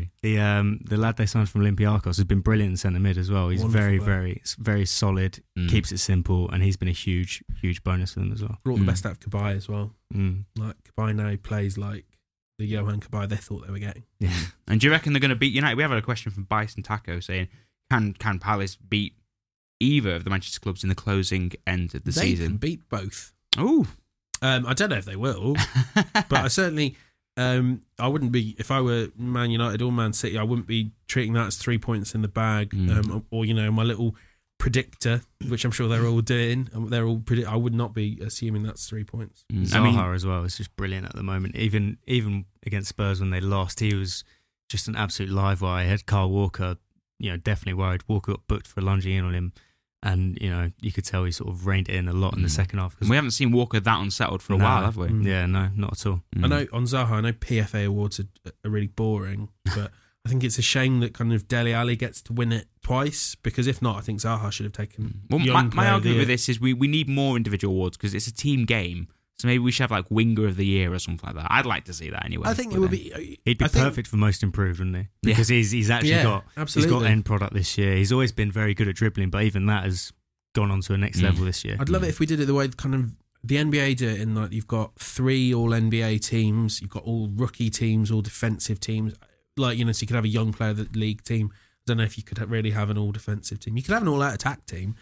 Speaker 3: The lad they signed from Olympiacos has been brilliant in centre mid as well. He's very solid. Keeps it simple, and he's been a huge bonus for them as well.
Speaker 2: Brought the best out of Cabaye as well. Like Cabaye now plays like the Johan Cabaye they thought they were getting.
Speaker 3: Yeah.
Speaker 1: And do you reckon they're going to beat United? We have had a question from Bison Taco saying, "Can Palace beat either of the Manchester clubs in the closing end of the season?"
Speaker 2: They can beat both.
Speaker 1: Oh,
Speaker 2: I don't know if they will, but I certainly, I wouldn't be, if I were Man United or Man City, I wouldn't be treating that as 3 points in the bag, or my little predictor, which I'm sure they're all doing. I would not be assuming that's 3 points.
Speaker 3: Zaha as well is just brilliant at the moment. Even against Spurs when they lost, he was just an absolute live wire. He had Kyle Walker, definitely worried. Walker got booked for lunging in on him. And, you could tell he sort of reined it in a lot in the second half.
Speaker 1: We haven't seen Walker that unsettled for a while, have we?
Speaker 3: Yeah, no, not at all.
Speaker 2: I know on Zaha, I know PFA awards are really boring, but I think it's a shame that kind of Dele Alli gets to win it twice, because if not, I think Zaha should have taken
Speaker 1: my argument with this is we need more individual awards because it's a team game. So maybe we should have like Winger of the Year or something like that. I'd like to see that anyway.
Speaker 2: I think it would be.
Speaker 3: He'd be perfect for most improved, wouldn't he? Because he's actually got end product this year. He's always been very good at dribbling, but even that has gone on to a next level this year.
Speaker 2: I'd love it if we did it the way kind of the NBA do it in like you've got 3 all NBA teams, you've got all rookie teams, all defensive teams. Like, you know, so you could have a young player of the league team. I don't know if you could really have an all defensive team. You could have an all out attack team.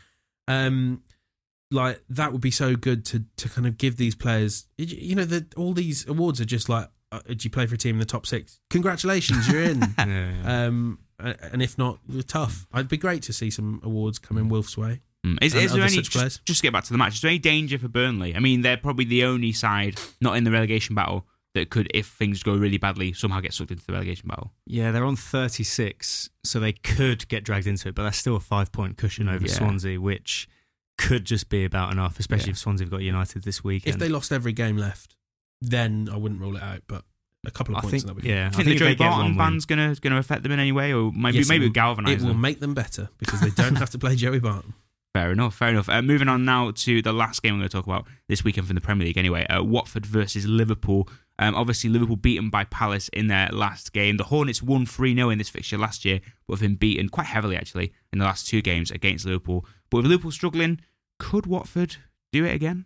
Speaker 2: Like that would be so good to kind of give these players. You know, all these awards are just like, did you play for a team in the top 6? Congratulations, you're in.
Speaker 3: Yeah.
Speaker 2: And if not, you're tough. It'd be great to see some awards come in Wolves' way.
Speaker 1: Is there any, just to get back to the match, is there any danger for Burnley? I mean, they're probably the only side not in the relegation battle that could, if things go really badly, somehow get sucked into the relegation battle.
Speaker 3: Yeah, they're on 36, so they could get dragged into it, but that's still a 5-point cushion over Swansea, which could just be about enough, especially if Swansea have got United this weekend.
Speaker 2: If they lost every game left, then I wouldn't rule it out, but a couple of points.
Speaker 1: I think the Joey Barton ban's going to affect them in any way, or maybe galvanise them.
Speaker 2: It will make them better because they don't have to play Joey Barton.
Speaker 1: Fair enough. Moving on now to the last game we're going to talk about this weekend from the Premier League anyway. Watford versus Liverpool. Obviously, Liverpool beaten by Palace in their last game. The Hornets won 3-0 in this fixture last year, but have been beaten quite heavily, actually, in the last 2 games against Liverpool. But with Liverpool struggling, could Watford do it again?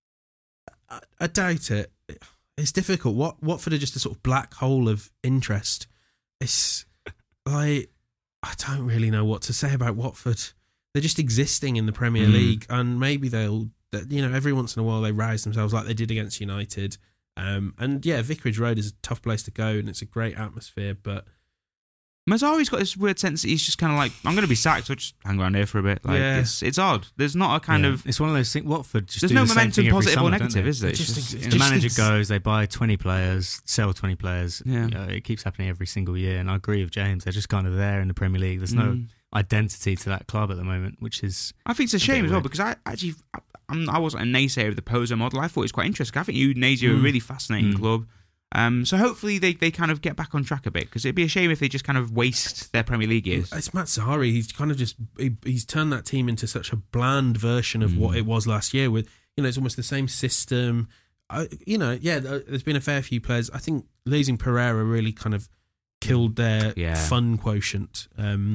Speaker 2: I doubt it. It's difficult. Watford are just a sort of black hole of interest. It's like, I don't really know what to say about Watford. They're just existing in the Premier League, and maybe they'll, you know, every once in a while they rise themselves like they did against United. And yeah, Vicarage Road is a tough place to go, and it's a great atmosphere. But
Speaker 1: Mazzari's got this weird sense that he's just kind of like, I'm going to be sacked, so just hang around here for a bit. Like, it's odd. There's not a kind of...
Speaker 3: It's one of those things, Watford just
Speaker 1: there's
Speaker 3: do
Speaker 1: no
Speaker 3: the same
Speaker 1: momentum,
Speaker 3: thing every
Speaker 1: positive
Speaker 3: summer,
Speaker 1: or negative, is there?
Speaker 3: The manager goes, they buy 20 players, sell 20 players. Yeah. It keeps happening every single year, and I agree with James. They're just kind of there in the Premier League. There's no identity to that club at the moment, which is...
Speaker 1: I think it's a shame as well, because I wasn't a naysayer of the Pozo model. I thought it was quite interesting. I think Udinese are a really fascinating club. So hopefully they kind of get back on track a bit, because it'd be a shame if they just kind of waste their Premier League years.
Speaker 2: It's Mazzari. He's kind of just he's turned that team into such a bland version of what it was last year. With, you know, it's almost the same system. There's been a fair few players. I think losing Pereira really kind of killed their fun quotient.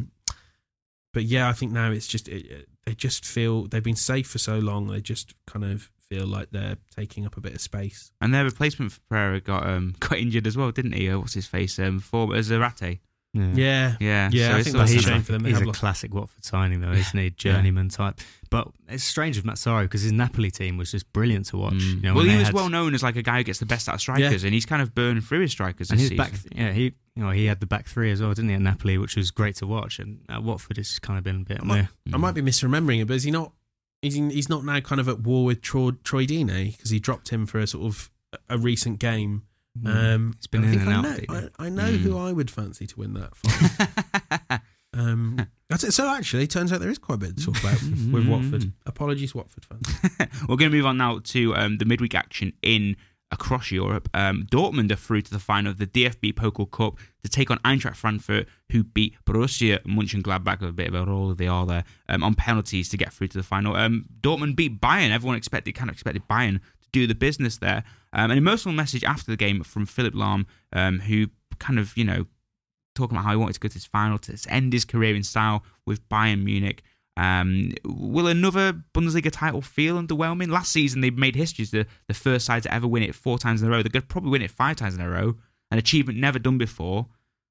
Speaker 2: But yeah, I think now it's just they just feel they've been safe for so long. They just kind of feel like they're taking up a bit of space.
Speaker 1: And their replacement for Pereira got injured as well, didn't he? What's his face? Zarate.
Speaker 2: Yeah.
Speaker 1: So
Speaker 2: I think that's a shame for them.
Speaker 3: He's a classic Watford signing, though, isn't he? Journeyman type. But it's strange with Mazzari because his Napoli team was just brilliant to watch. You know,
Speaker 1: he was well known as like a guy who gets the best out of strikers, and he's kind of burned through his strikers this season.
Speaker 3: He had the back 3 as well, didn't he, at Napoli, which was great to watch. And at Watford, it's kind of been a bit.
Speaker 2: I might be misremembering it, but is he not? He's not now kind of at war with Troy Deeney because he dropped him for a sort of a recent game.
Speaker 3: It's been in and out.
Speaker 2: I know who I would fancy to win that fight. That's it. So actually, it turns out there is quite a bit to talk about with Watford. Apologies, Watford fans.
Speaker 1: We're going to move on now to the midweek action across Europe. Dortmund are through to the final of the DFB Pokal Cup to take on Eintracht Frankfurt, who beat Borussia Mönchengladbach, a bit of a roll they are there, on penalties to get through to the final. Dortmund beat Bayern. Everyone expected Bayern to do the business there. An emotional message after the game from Philipp Lahm, who kind of, talking about how he wanted to go to this final to end his career in style with Bayern Munich. Will another Bundesliga title feel underwhelming? Last season they made history as the first side to ever win it 4 times in a row. They're going to probably win it 5 times in a row. An achievement never done before.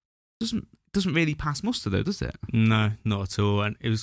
Speaker 1: Doesn't really pass muster though, does it?
Speaker 3: No, not at all. And it was,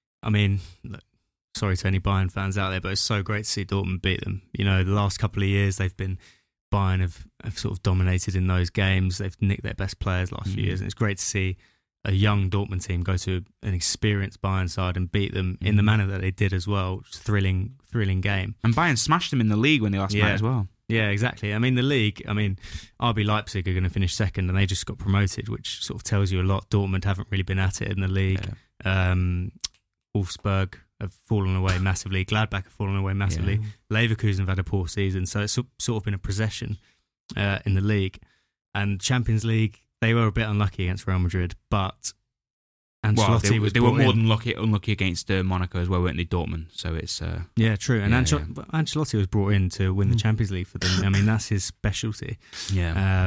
Speaker 3: look, sorry to any Bayern fans out there, but it's so great to see Dortmund beat them. You know, the last couple of years Bayern have sort of dominated in those games. They've nicked their best players last few years, and it's great to see a young Dortmund team go to an experienced Bayern side and beat them in the manner that they did as well. It's a thrilling game.
Speaker 1: And Bayern smashed them in the league when they last met as well.
Speaker 3: Yeah, exactly. The league, RB Leipzig are going to finish second and they just got promoted, which sort of tells you a lot. Dortmund haven't really been at it in the league. Yeah. Wolfsburg have fallen away massively. Gladbach have fallen away massively. Yeah. Leverkusen have had a poor season. So it's sort of been a procession in the league. And Champions League, they were a bit unlucky against Real Madrid, but Ancelotti
Speaker 1: they were more than unlucky against Monaco as well, weren't they, Dortmund? So it's
Speaker 3: true. And Ancelotti was brought in to win the Champions League for them. That's his specialty.
Speaker 1: Yeah.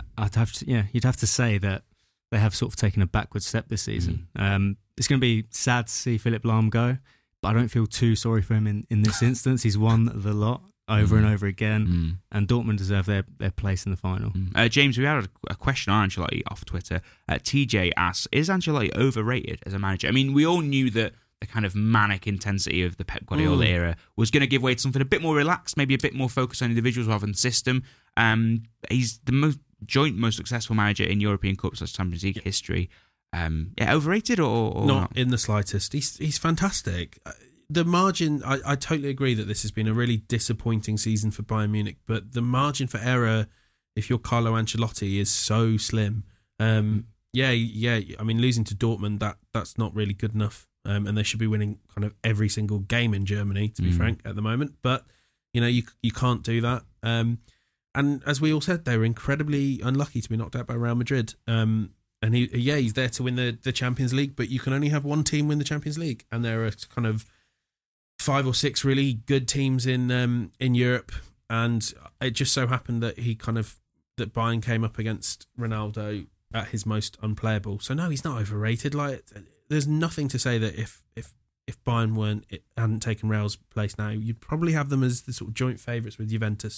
Speaker 3: You'd have to say that they have sort of taken a backward step this season. It's going to be sad to see Philipp Lahm go, but I don't feel too sorry for him in this instance. He's won the lot. over and over again, and Dortmund deserve their place in the final.
Speaker 1: James, we had a question on Ancelotti off Twitter. TJ asks, is Ancelotti overrated as a manager? I mean, we all knew that the kind of manic intensity of the Pep Guardiola era was going to give way to something a bit more relaxed, maybe a bit more focused on individuals rather than system. He's the most successful manager in European Cups or Champions League history. Overrated or
Speaker 2: not in the slightest. He's fantastic. The margin, I totally agree that this has been a really disappointing season for Bayern Munich, but the margin for error, if you're Carlo Ancelotti, is so slim. I mean, losing to Dortmund, that's not really good enough. And they should be winning kind of every single game in Germany, to be frank, at the moment. But, you can't do that. And as we all said, they were incredibly unlucky to be knocked out by Real Madrid. And he's there to win the Champions League, but you can only have one team win the Champions League. And there are kind of 5 or 6 really good teams in Europe. And it just so happened that that Bayern came up against Ronaldo at his most unplayable. So no, he's not overrated. Like, there's nothing to say that if Bayern hadn't taken Real's place now, you'd probably have them as the sort of joint favourites with Juventus.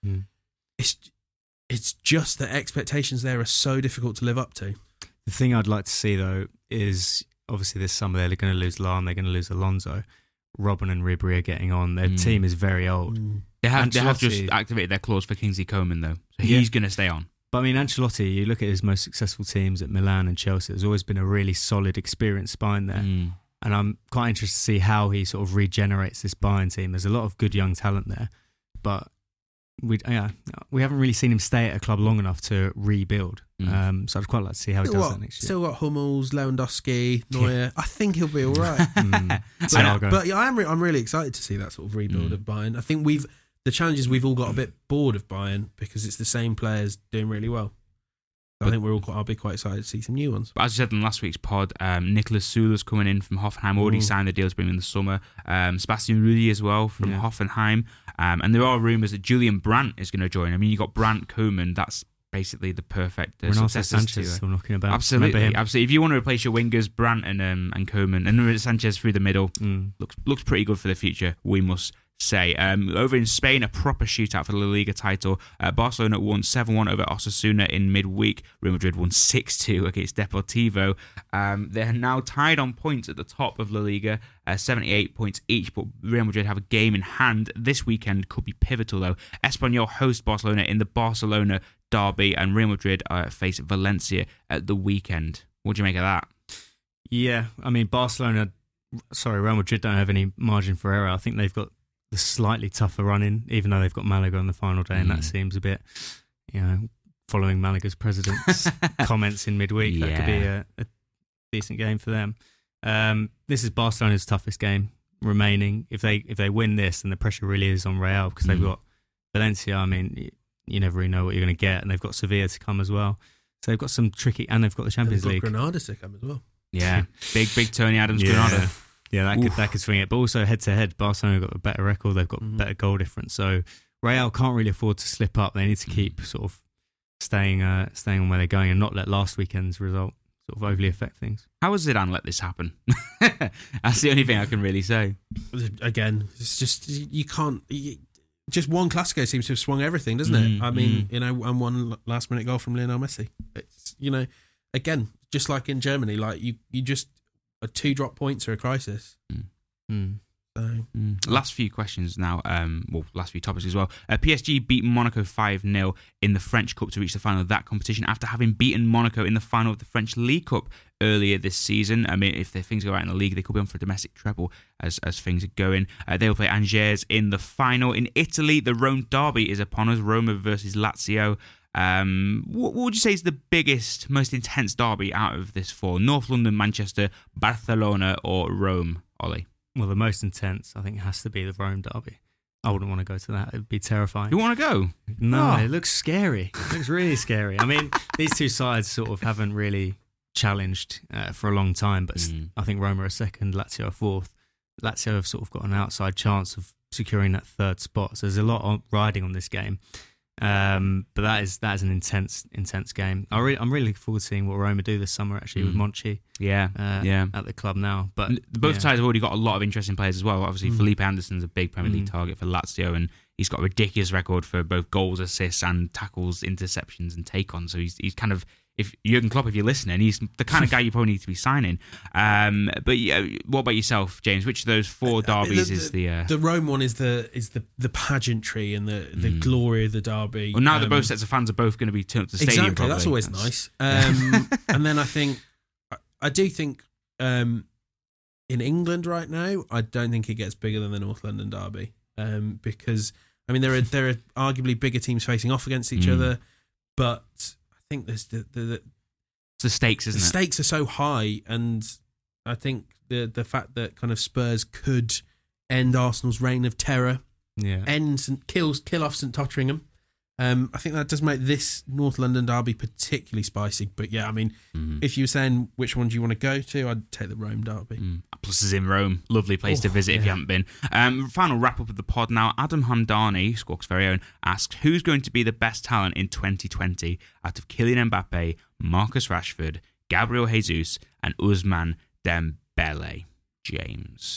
Speaker 2: It's just that expectations there are so difficult to live up to.
Speaker 3: The thing I'd like to see, though, is obviously this summer they're going to lose Lahm, they're going to lose Alonso. Robben and Ribéry are getting on. Their team is very old.
Speaker 1: They have just activated their clause for Kingsley Coman, though. So he's going to stay on.
Speaker 3: But I mean, Ancelotti, you look at his most successful teams at Milan and Chelsea, there's always been a really solid, experienced spine there. And I'm quite interested to see how he sort of regenerates this Bayern team. There's a lot of good young talent there, but we haven't really seen him stay at a club long enough to rebuild. So I'd quite like to see how he does that next year.
Speaker 2: Still got Hummels, Lewandowski, Neuer. I think he'll be all right. But I'm really excited to see that sort of rebuild at Bayern. I think the challenge is we've all got a bit bored of Bayern because it's the same players doing really well. I think I'll be quite excited to see some new ones.
Speaker 1: But as I said in last week's pod, Nicolas Sula's coming in from Hoffenheim, already signed the deal to bring him in the summer. Sebastian Rulli as well from Hoffenheim. And there are rumours that Julian Brandt is going to join. I mean, you got Brandt, Koeman, that's basically the perfect
Speaker 3: Renato Sanchez still knocking about.
Speaker 1: Absolutely. If you want to replace your wingers, Brandt and Koeman, and Sanchez through the middle, looks pretty good for the future, we must say. Over in Spain, a proper shootout for the La Liga title. Barcelona won 7-1 over Osasuna in midweek. Real Madrid won 6-2 against Deportivo. They're now tied on points at the top of La Liga, 78 points each, but Real Madrid have a game in hand. This weekend could be pivotal, though. Espanyol host Barcelona in the Barcelona derby, and Real Madrid face Valencia at the weekend. What do you make of that?
Speaker 3: Yeah, I mean, Real Madrid don't have any margin for error. I think they've got the slightly tougher run-in, even though they've got Malaga on the final day, and that seems a bit, following Malaga's president's comments in midweek, that could be a decent game for them. This is Barcelona's toughest game remaining. If they win this, then the pressure really is on Real, because they've got Valencia. I mean, you never really know what you're going to get, and they've got Sevilla to come as well. So they've got some tricky, and they've got the Champions League.
Speaker 2: Granada to come as well.
Speaker 1: Yeah, big Tony Adams Granada.
Speaker 3: Yeah, that could swing it. But also head-to-head, Barcelona got a better record. They've got better goal difference. So Real can't really afford to slip up. They need to keep sort of staying on where they're going and not let last weekend's result sort of overly affect things.
Speaker 1: How has Zidane let this happen? That's the only thing I can really say.
Speaker 2: Again, it's just, you can't... Just one Clasico seems to have swung everything, doesn't it? I mean, and one last-minute goal from Lionel Messi. It's, again, just like in Germany, like you just... 2 drop points are a crisis.
Speaker 1: Last few questions now. Last few topics as well. PSG beat Monaco 5-0 in the French Cup to reach the final of that competition after having beaten Monaco in the final of the French League Cup earlier this season. I mean, if things go right in the league, they could be on for a domestic treble as things are going. They will play Angers in the final. In Italy, the Rome derby is upon us. Roma versus Lazio. What would you say is the biggest, most intense derby out of this 4? North London, Manchester, Barcelona, or Rome, Ollie?
Speaker 3: Well, the most intense, I think, has to be the Rome derby. I wouldn't want to go to that. It would be terrifying.
Speaker 1: You want to go?
Speaker 3: No, It looks scary. It looks really scary. I mean, these two sides sort of haven't really challenged for a long time, but I think Roma are second, Lazio are fourth. Lazio have sort of got an outside chance of securing that third spot. So there's a lot riding on this game. But that is an intense game. I'm really looking forward to seeing what Roma do this summer actually with Monchi. At the club now. But
Speaker 1: both sides have already got a lot of interesting players as well. Obviously, Felipe Anderson's a big Premier League target for Lazio, and he's got a ridiculous record for both goals, assists, and tackles, interceptions, and take-ons. So he's kind of, if Jurgen Klopp, if you're listening, he's the kind of guy you probably need to be signing. But what about yourself, James? Which of those four derbies is the
Speaker 2: Rome one is the pageantry and the glory of the derby.
Speaker 1: Well, now that both sets of fans are both going to be turned up to the stadium.
Speaker 2: Exactly, that's always nice. And then I do think in England right now, I don't think it gets bigger than the North London derby, because I mean there are arguably bigger teams facing off against each other, but I think there's the
Speaker 1: stakes, isn't it?
Speaker 2: The stakes are so high, and I think the fact that kind of Spurs could end Arsenal's reign of terror, kill off St Tottenham. I think that does make this North London derby particularly spicy. But yeah, I mean, if you were saying which one do you want to go to, I'd take the Rome derby.
Speaker 1: Plus is in Rome. Lovely place to visit if you haven't been. Final wrap up of the pod now. Adam Hamdani, Squawk's very own, asks, who's going to be the best talent in 2020 out of Kylian Mbappe, Marcus Rashford, Gabriel Jesus, and Ousmane Dembele? James.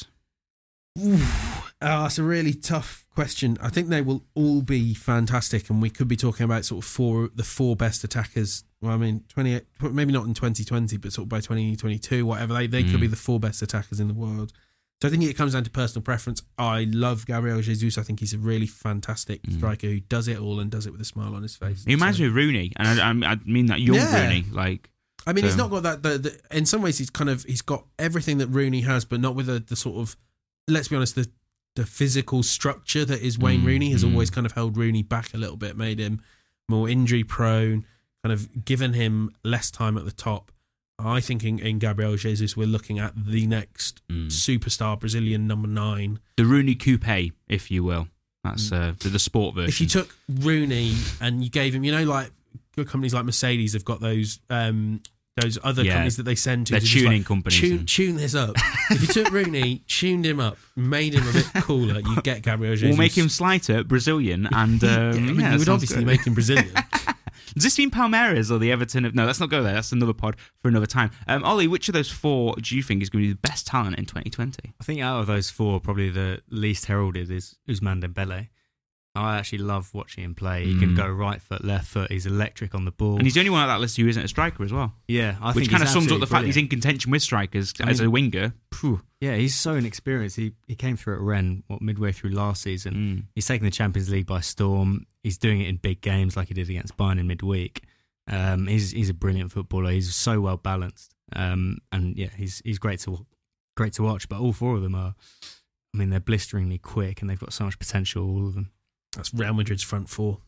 Speaker 2: That's a really tough question. I think they will all be fantastic, and we could be talking about sort of the four best attackers. Well, I mean, maybe not in 2020, but sort of by 2022, whatever. They could be the four best attackers in the world. So I think it comes down to personal preference. I love Gabriel Jesus. I think he's a really fantastic striker who does it all and does it with a smile on his face.
Speaker 1: He reminds me of Rooney, and I mean that young Rooney.
Speaker 2: I mean, he's not got that. In some ways, he's got everything that Rooney has, but not with the sort of, let's be honest, the physical structure that is Wayne Rooney has always kind of held Rooney back a little bit, made him more injury prone, kind of given him less time at the top. I think in Gabriel Jesus, we're looking at the next superstar Brazilian number 9.
Speaker 1: The Rooney coupe, if you will. That's the sport version.
Speaker 2: If you took Rooney and you gave him, like good companies like Mercedes have got those other companies that they send to.
Speaker 1: They're tuning companies.
Speaker 2: Tune this up. If you took Rooney, tuned him up, made him a bit cooler, you'd get Gabriel Jesus.
Speaker 1: We'll make him slighter, Brazilian, and
Speaker 2: you would obviously make him Brazilian.
Speaker 1: Does this mean Palmeiras or the Everton of... No, let's not go there. That's another pod for another time. Ollie, which of those four do you think is going to be the best talent in 2020?
Speaker 3: I think out of those four, probably the least heralded is Ousmane Dembele. I actually love watching him play. He can go right foot, left foot. He's electric on the ball.
Speaker 1: And he's the only one on that list who isn't a striker as well.
Speaker 3: Yeah, I think
Speaker 1: which kind of sums up the fact he's in contention with strikers as a winger. Phew.
Speaker 3: Yeah, he's so inexperienced. He came through at Rennes, midway through last season. He's taken the Champions League by storm. He's doing it in big games like he did against Bayern in midweek. He's a brilliant footballer. He's so well balanced. And yeah, he's great to watch. But all four of them are, I mean, they're blisteringly quick and they've got so much potential, all of them.
Speaker 2: That's Real Madrid's front four.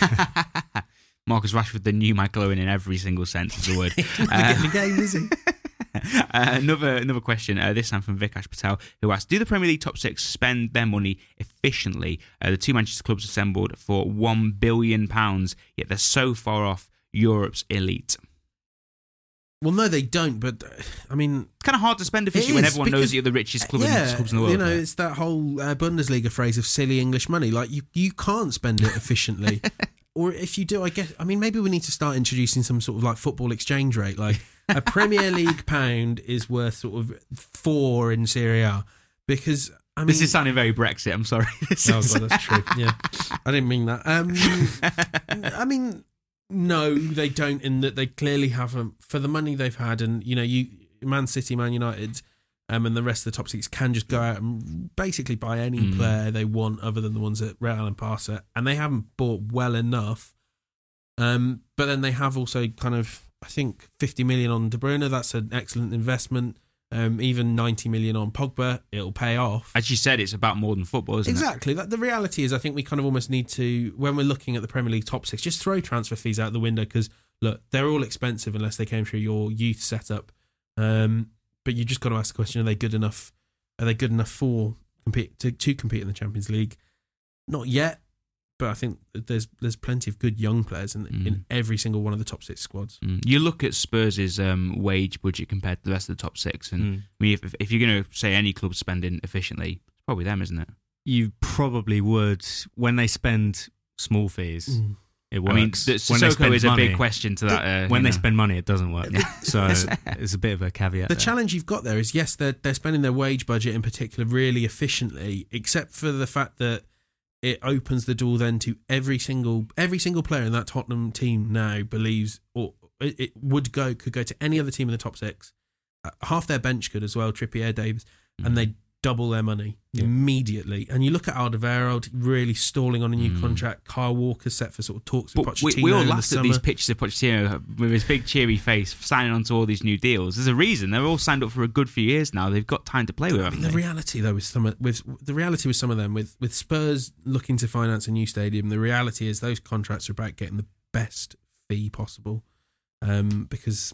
Speaker 1: Marcus Rashford, the new Michael Owen in every single sense of the word.
Speaker 2: Getting the game, is he?
Speaker 1: Another question, this time from Vikash Patel, who asked, do the Premier League top 6 spend their money efficiently? The two Manchester clubs assembled for £1 billion, yet they're so far off Europe's elite.
Speaker 2: Well, no, they don't, but I mean...
Speaker 1: It's kind of hard to spend efficiently when everyone knows you're the richest club in the world.
Speaker 2: It's that whole Bundesliga phrase of silly English money. Like, you can't spend it efficiently. Or if you do, I mean, maybe we need to start introducing some sort of like football exchange rate. Like, a Premier League pound is worth sort of 4 in Serie A. Because, I mean...
Speaker 1: This is sounding very Brexit, I'm sorry.
Speaker 2: God, that's true. Yeah. I didn't mean that. I mean... No, they don't, in that they clearly haven't, for the money they've had, and Man City, Man United, and the rest of the top 6 can just go out and basically buy any player they want other than the ones at Real and Barca, and they haven't bought well enough. But then they have also kind of, I think, 50 million on De Bruyne. That's an excellent investment. Even 90 million on Pogba, it'll pay off.
Speaker 1: As you said, it's about more than football, isn't it?
Speaker 2: Exactly. The reality is, I think we kind of almost need to, when we're looking at the Premier League top 6, just throw transfer fees out the window, because, look, they're all expensive unless they came through your youth setup. But you just got to ask the question, are they good enough? Are they good enough to compete in the Champions League? Not yet. But I think there's plenty of good young players in every single one of the top 6 squads.
Speaker 1: You look at Spurs' wage budget compared to the rest of the top 6, and I mean, if you're going to say any club's spending efficiently, it's probably them, isn't it?
Speaker 3: You probably would, when they spend small fees, it works.
Speaker 1: I mean,
Speaker 3: When they
Speaker 1: Sissoko
Speaker 3: spend
Speaker 1: is a
Speaker 3: money-
Speaker 1: big question to that.
Speaker 3: when they spend money, it doesn't work. So it's a bit of a caveat.
Speaker 2: The
Speaker 3: there.
Speaker 2: challenge you've got there is, yes, they're spending their wage budget in particular really efficiently, except for the fact that it opens the door then to every single player in that Tottenham team now believes, or it could go to any other team in the top six. Half their bench could as well, Trippier, Davies, and they double their money immediately. And you look at Alderweireld really stalling on a new contract. Kyle Walker set for sort of talks with
Speaker 1: But
Speaker 2: Pochettino
Speaker 1: we all
Speaker 2: in the
Speaker 1: laughed at
Speaker 2: summer.
Speaker 1: these pictures of Pochettino with his big cheery face signing on to all these new deals. There's a reason. They're all signed up for a good few years now. They've got time to play with.
Speaker 2: I mean, the reality though with some of them, with Spurs looking to finance a new stadium, the reality is those contracts are about getting the best fee possible. Because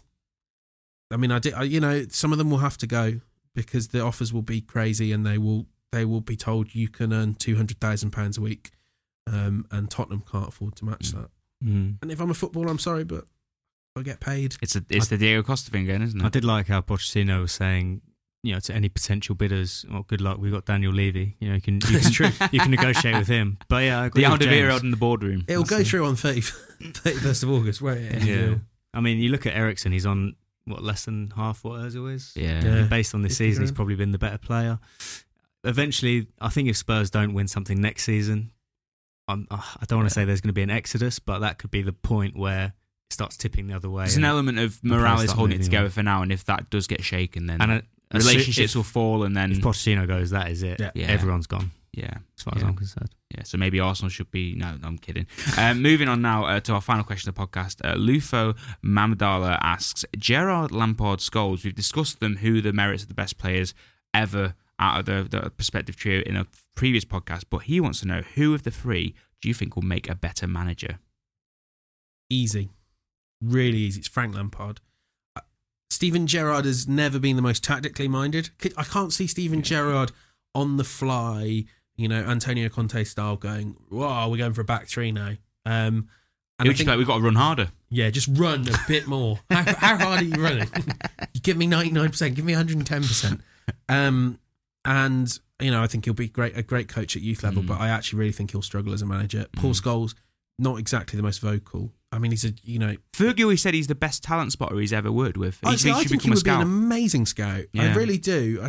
Speaker 2: I mean, some of them will have to go because the offers will be crazy and they will be told you can earn £200,000 a week, and Tottenham can't afford to match that. And if I'm a footballer, I'm sorry, but I get paid.
Speaker 1: It's the Diego Costa thing again, isn't it?
Speaker 3: I did like how Pochettino was saying, to any potential bidders, good luck. We've got Daniel Levy. You can you can negotiate with him. But yeah, I agree
Speaker 1: The
Speaker 3: with James.
Speaker 1: Alderweireld in the boardroom.
Speaker 2: It'll go through on 31st of August, won't it?
Speaker 3: Yeah. I mean, you look at Eriksen, he's on less than half what Ozil is.
Speaker 1: Yeah.
Speaker 3: I mean, based on this season, he's probably been the better player. Eventually, I think if Spurs don't win something next season, I don't want to say there's going to be an exodus, but that could be the point where it starts tipping the other way.
Speaker 1: There's an element of Morales holding it together for now, and if that does get shaken, then relationships will fall, and then
Speaker 3: if Pochettino goes, that is it.
Speaker 2: Yeah.
Speaker 3: Everyone's gone.
Speaker 1: Yeah,
Speaker 3: as far as I'm concerned.
Speaker 1: Yeah, so maybe Arsenal should be... No, I'm kidding. Moving on now to our final question of the podcast. Lufo Mamadala asks, Gerrard, Lampard, Scholes, we've discussed them, who the merits of the best players ever out of the prospective trio in a previous podcast, but he wants to know, who of the three do you think will make a better manager?
Speaker 2: Easy. Really easy. It's Frank Lampard. Steven Gerrard has never been the most tactically minded. I can't see Steven Gerrard on the fly, Antonio Conte style going, whoa, we're going for a back three now. And
Speaker 1: I think we've got to run harder.
Speaker 2: Yeah, just run a bit more. How hard are you running? You give me 99%, give me 110%. And I think he'll be a great coach at youth level, but I actually really think he'll struggle as a manager. Paul Scholes, not exactly the most vocal. I mean, he's
Speaker 1: Fergie always said he's the best talent spotter he's ever worked with.
Speaker 2: I think he would be an amazing scout.
Speaker 1: Yeah.
Speaker 2: I really do.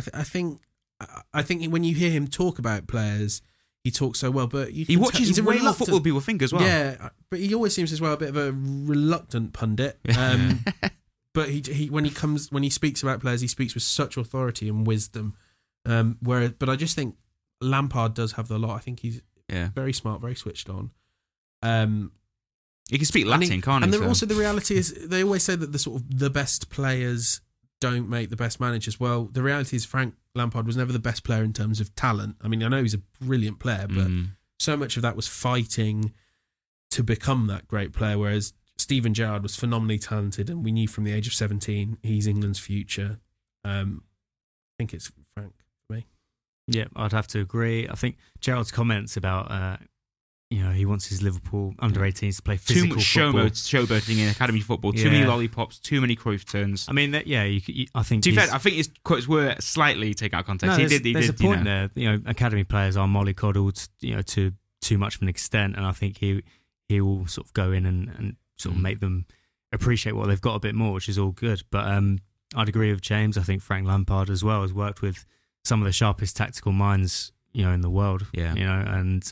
Speaker 2: I think when you hear him talk about players, he talks so well, but
Speaker 1: he watches way more football people think as well.
Speaker 2: Yeah, but he always seems as well a bit of a reluctant pundit. But he when he speaks about players, he speaks with such authority and wisdom. But I just think Lampard does have the lot. I think he's very smart, very switched on.
Speaker 1: He can speak Latin, can't he?
Speaker 2: And then also the reality is, they always say that the best players don't make the best managers. Well, the reality is Frank Lampard was never the best player in terms of talent. I mean, I know he's a brilliant player, but so much of that was fighting to become that great player, whereas Steven Gerrard was phenomenally talented, and we knew from the age of 17 he's England's future. I think it's Frank for me.
Speaker 3: Yeah, I'd have to agree. I think Gerrard's comments about he wants his Liverpool under-18s to play physical
Speaker 1: too much
Speaker 3: football.
Speaker 1: showboating in academy football. Too many lollipops. Too many Cruyff turns.
Speaker 3: I mean, I think.
Speaker 1: To be fair, I think his quotes were slightly taken out of context.
Speaker 3: No, there's a point there. Academy players are mollycoddled, to too much of an extent, and I think he will sort of go in and sort of make them appreciate what they've got a bit more, which is all good. But I'd agree with James. I think Frank Lampard as well has worked with some of the sharpest tactical minds, in the world.
Speaker 1: Yeah.
Speaker 3: And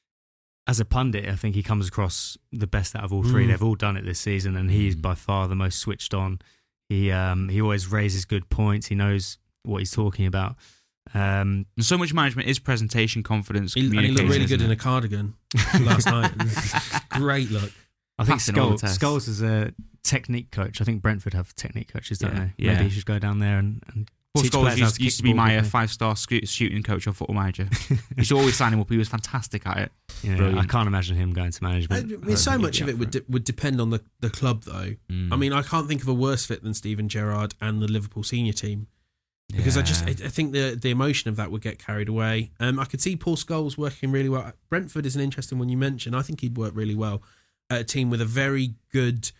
Speaker 3: as a pundit, I think he comes across the best out of all three. They've all done it this season, and he's by far the most switched on. He always raises good points. He knows what he's talking about.
Speaker 1: And so much management is presentation, confidence, communication.
Speaker 2: And he looked really good in a cardigan last night. Great look.
Speaker 3: I think
Speaker 1: Passing all the tests.
Speaker 3: Scholes is a technique coach. I think Brentford have technique coaches, don't they?
Speaker 1: Yeah.
Speaker 3: Maybe he should go down there and
Speaker 1: Paul
Speaker 3: teach players how
Speaker 1: Scholes
Speaker 3: to
Speaker 1: used to
Speaker 3: kick
Speaker 1: be
Speaker 3: the ball,
Speaker 1: my
Speaker 3: didn't he?
Speaker 1: 5-star shooting coach on Football Manager. Used to always sign him up. He was fantastic at it.
Speaker 3: Yeah,
Speaker 1: Brilliant.
Speaker 3: I can't imagine him going to management.
Speaker 2: I mean, so much of it would depend on the club, though. I mean, I can't think of a worse fit than Steven Gerrard and the Liverpool senior team, because I think the emotion of that would get carried away. I could see Paul Scholes working really well. Brentford is an interesting one you mentioned. I think he'd work really well at a team with a very good,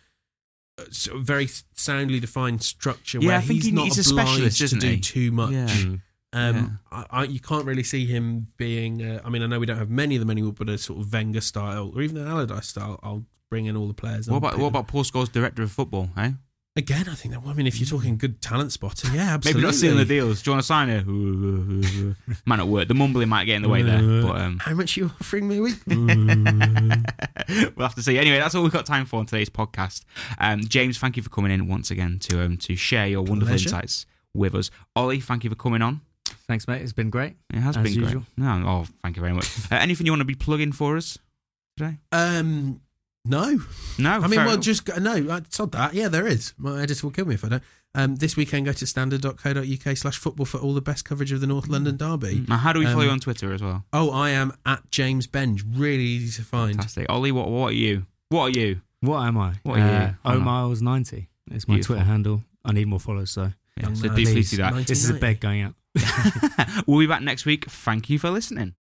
Speaker 2: very soundly defined structure, where
Speaker 1: I think
Speaker 2: he's not
Speaker 1: he's a
Speaker 2: obliged
Speaker 1: specialist,
Speaker 2: to
Speaker 1: isn't
Speaker 2: do
Speaker 1: he?
Speaker 2: too much.
Speaker 1: Yeah.
Speaker 2: You can't really see him being. I mean, I know we don't have many of them anymore, but a sort of Wenger style or even an Allardyce style. I'll bring in all the players.
Speaker 1: What about Paul Scholes, director of football? Eh?
Speaker 2: Again, I think that. I mean, if you're talking good talent spotting, yeah, absolutely.
Speaker 1: Maybe not sealing the deals. Do you want to sign it? Might not work. The mumbling might get in the way there. But
Speaker 2: how much are you offering me a week?
Speaker 1: we'll have to see. Anyway, that's all we've got time for on today's podcast. James, thank you for coming in once again to share your wonderful insights with us. Ollie, thank you for coming on.
Speaker 3: Thanks, mate. It's been great.
Speaker 1: It has
Speaker 3: as
Speaker 1: been
Speaker 3: usual.
Speaker 1: great. No, thank you very much. Anything you want to be plugging for us today?
Speaker 2: No.
Speaker 1: No.
Speaker 2: I mean, well, just no. It's odd that. Yeah, there is. My editor will kill me if I don't. This weekend, go to standard.co.uk/football for all the best coverage of the North London derby.
Speaker 1: Now, how do we follow you on Twitter as well?
Speaker 2: Oh, I am at James Benge. Really easy to find.
Speaker 1: Fantastic. Ollie, what are you? What are you?
Speaker 3: What am I?
Speaker 1: What are you?
Speaker 3: Miles90 is my
Speaker 1: Beautiful.
Speaker 3: Twitter handle. I need more followers, so
Speaker 1: Yeah, so do please do that.
Speaker 3: this is a beg going out.
Speaker 1: We'll be back next week. Thank you for listening.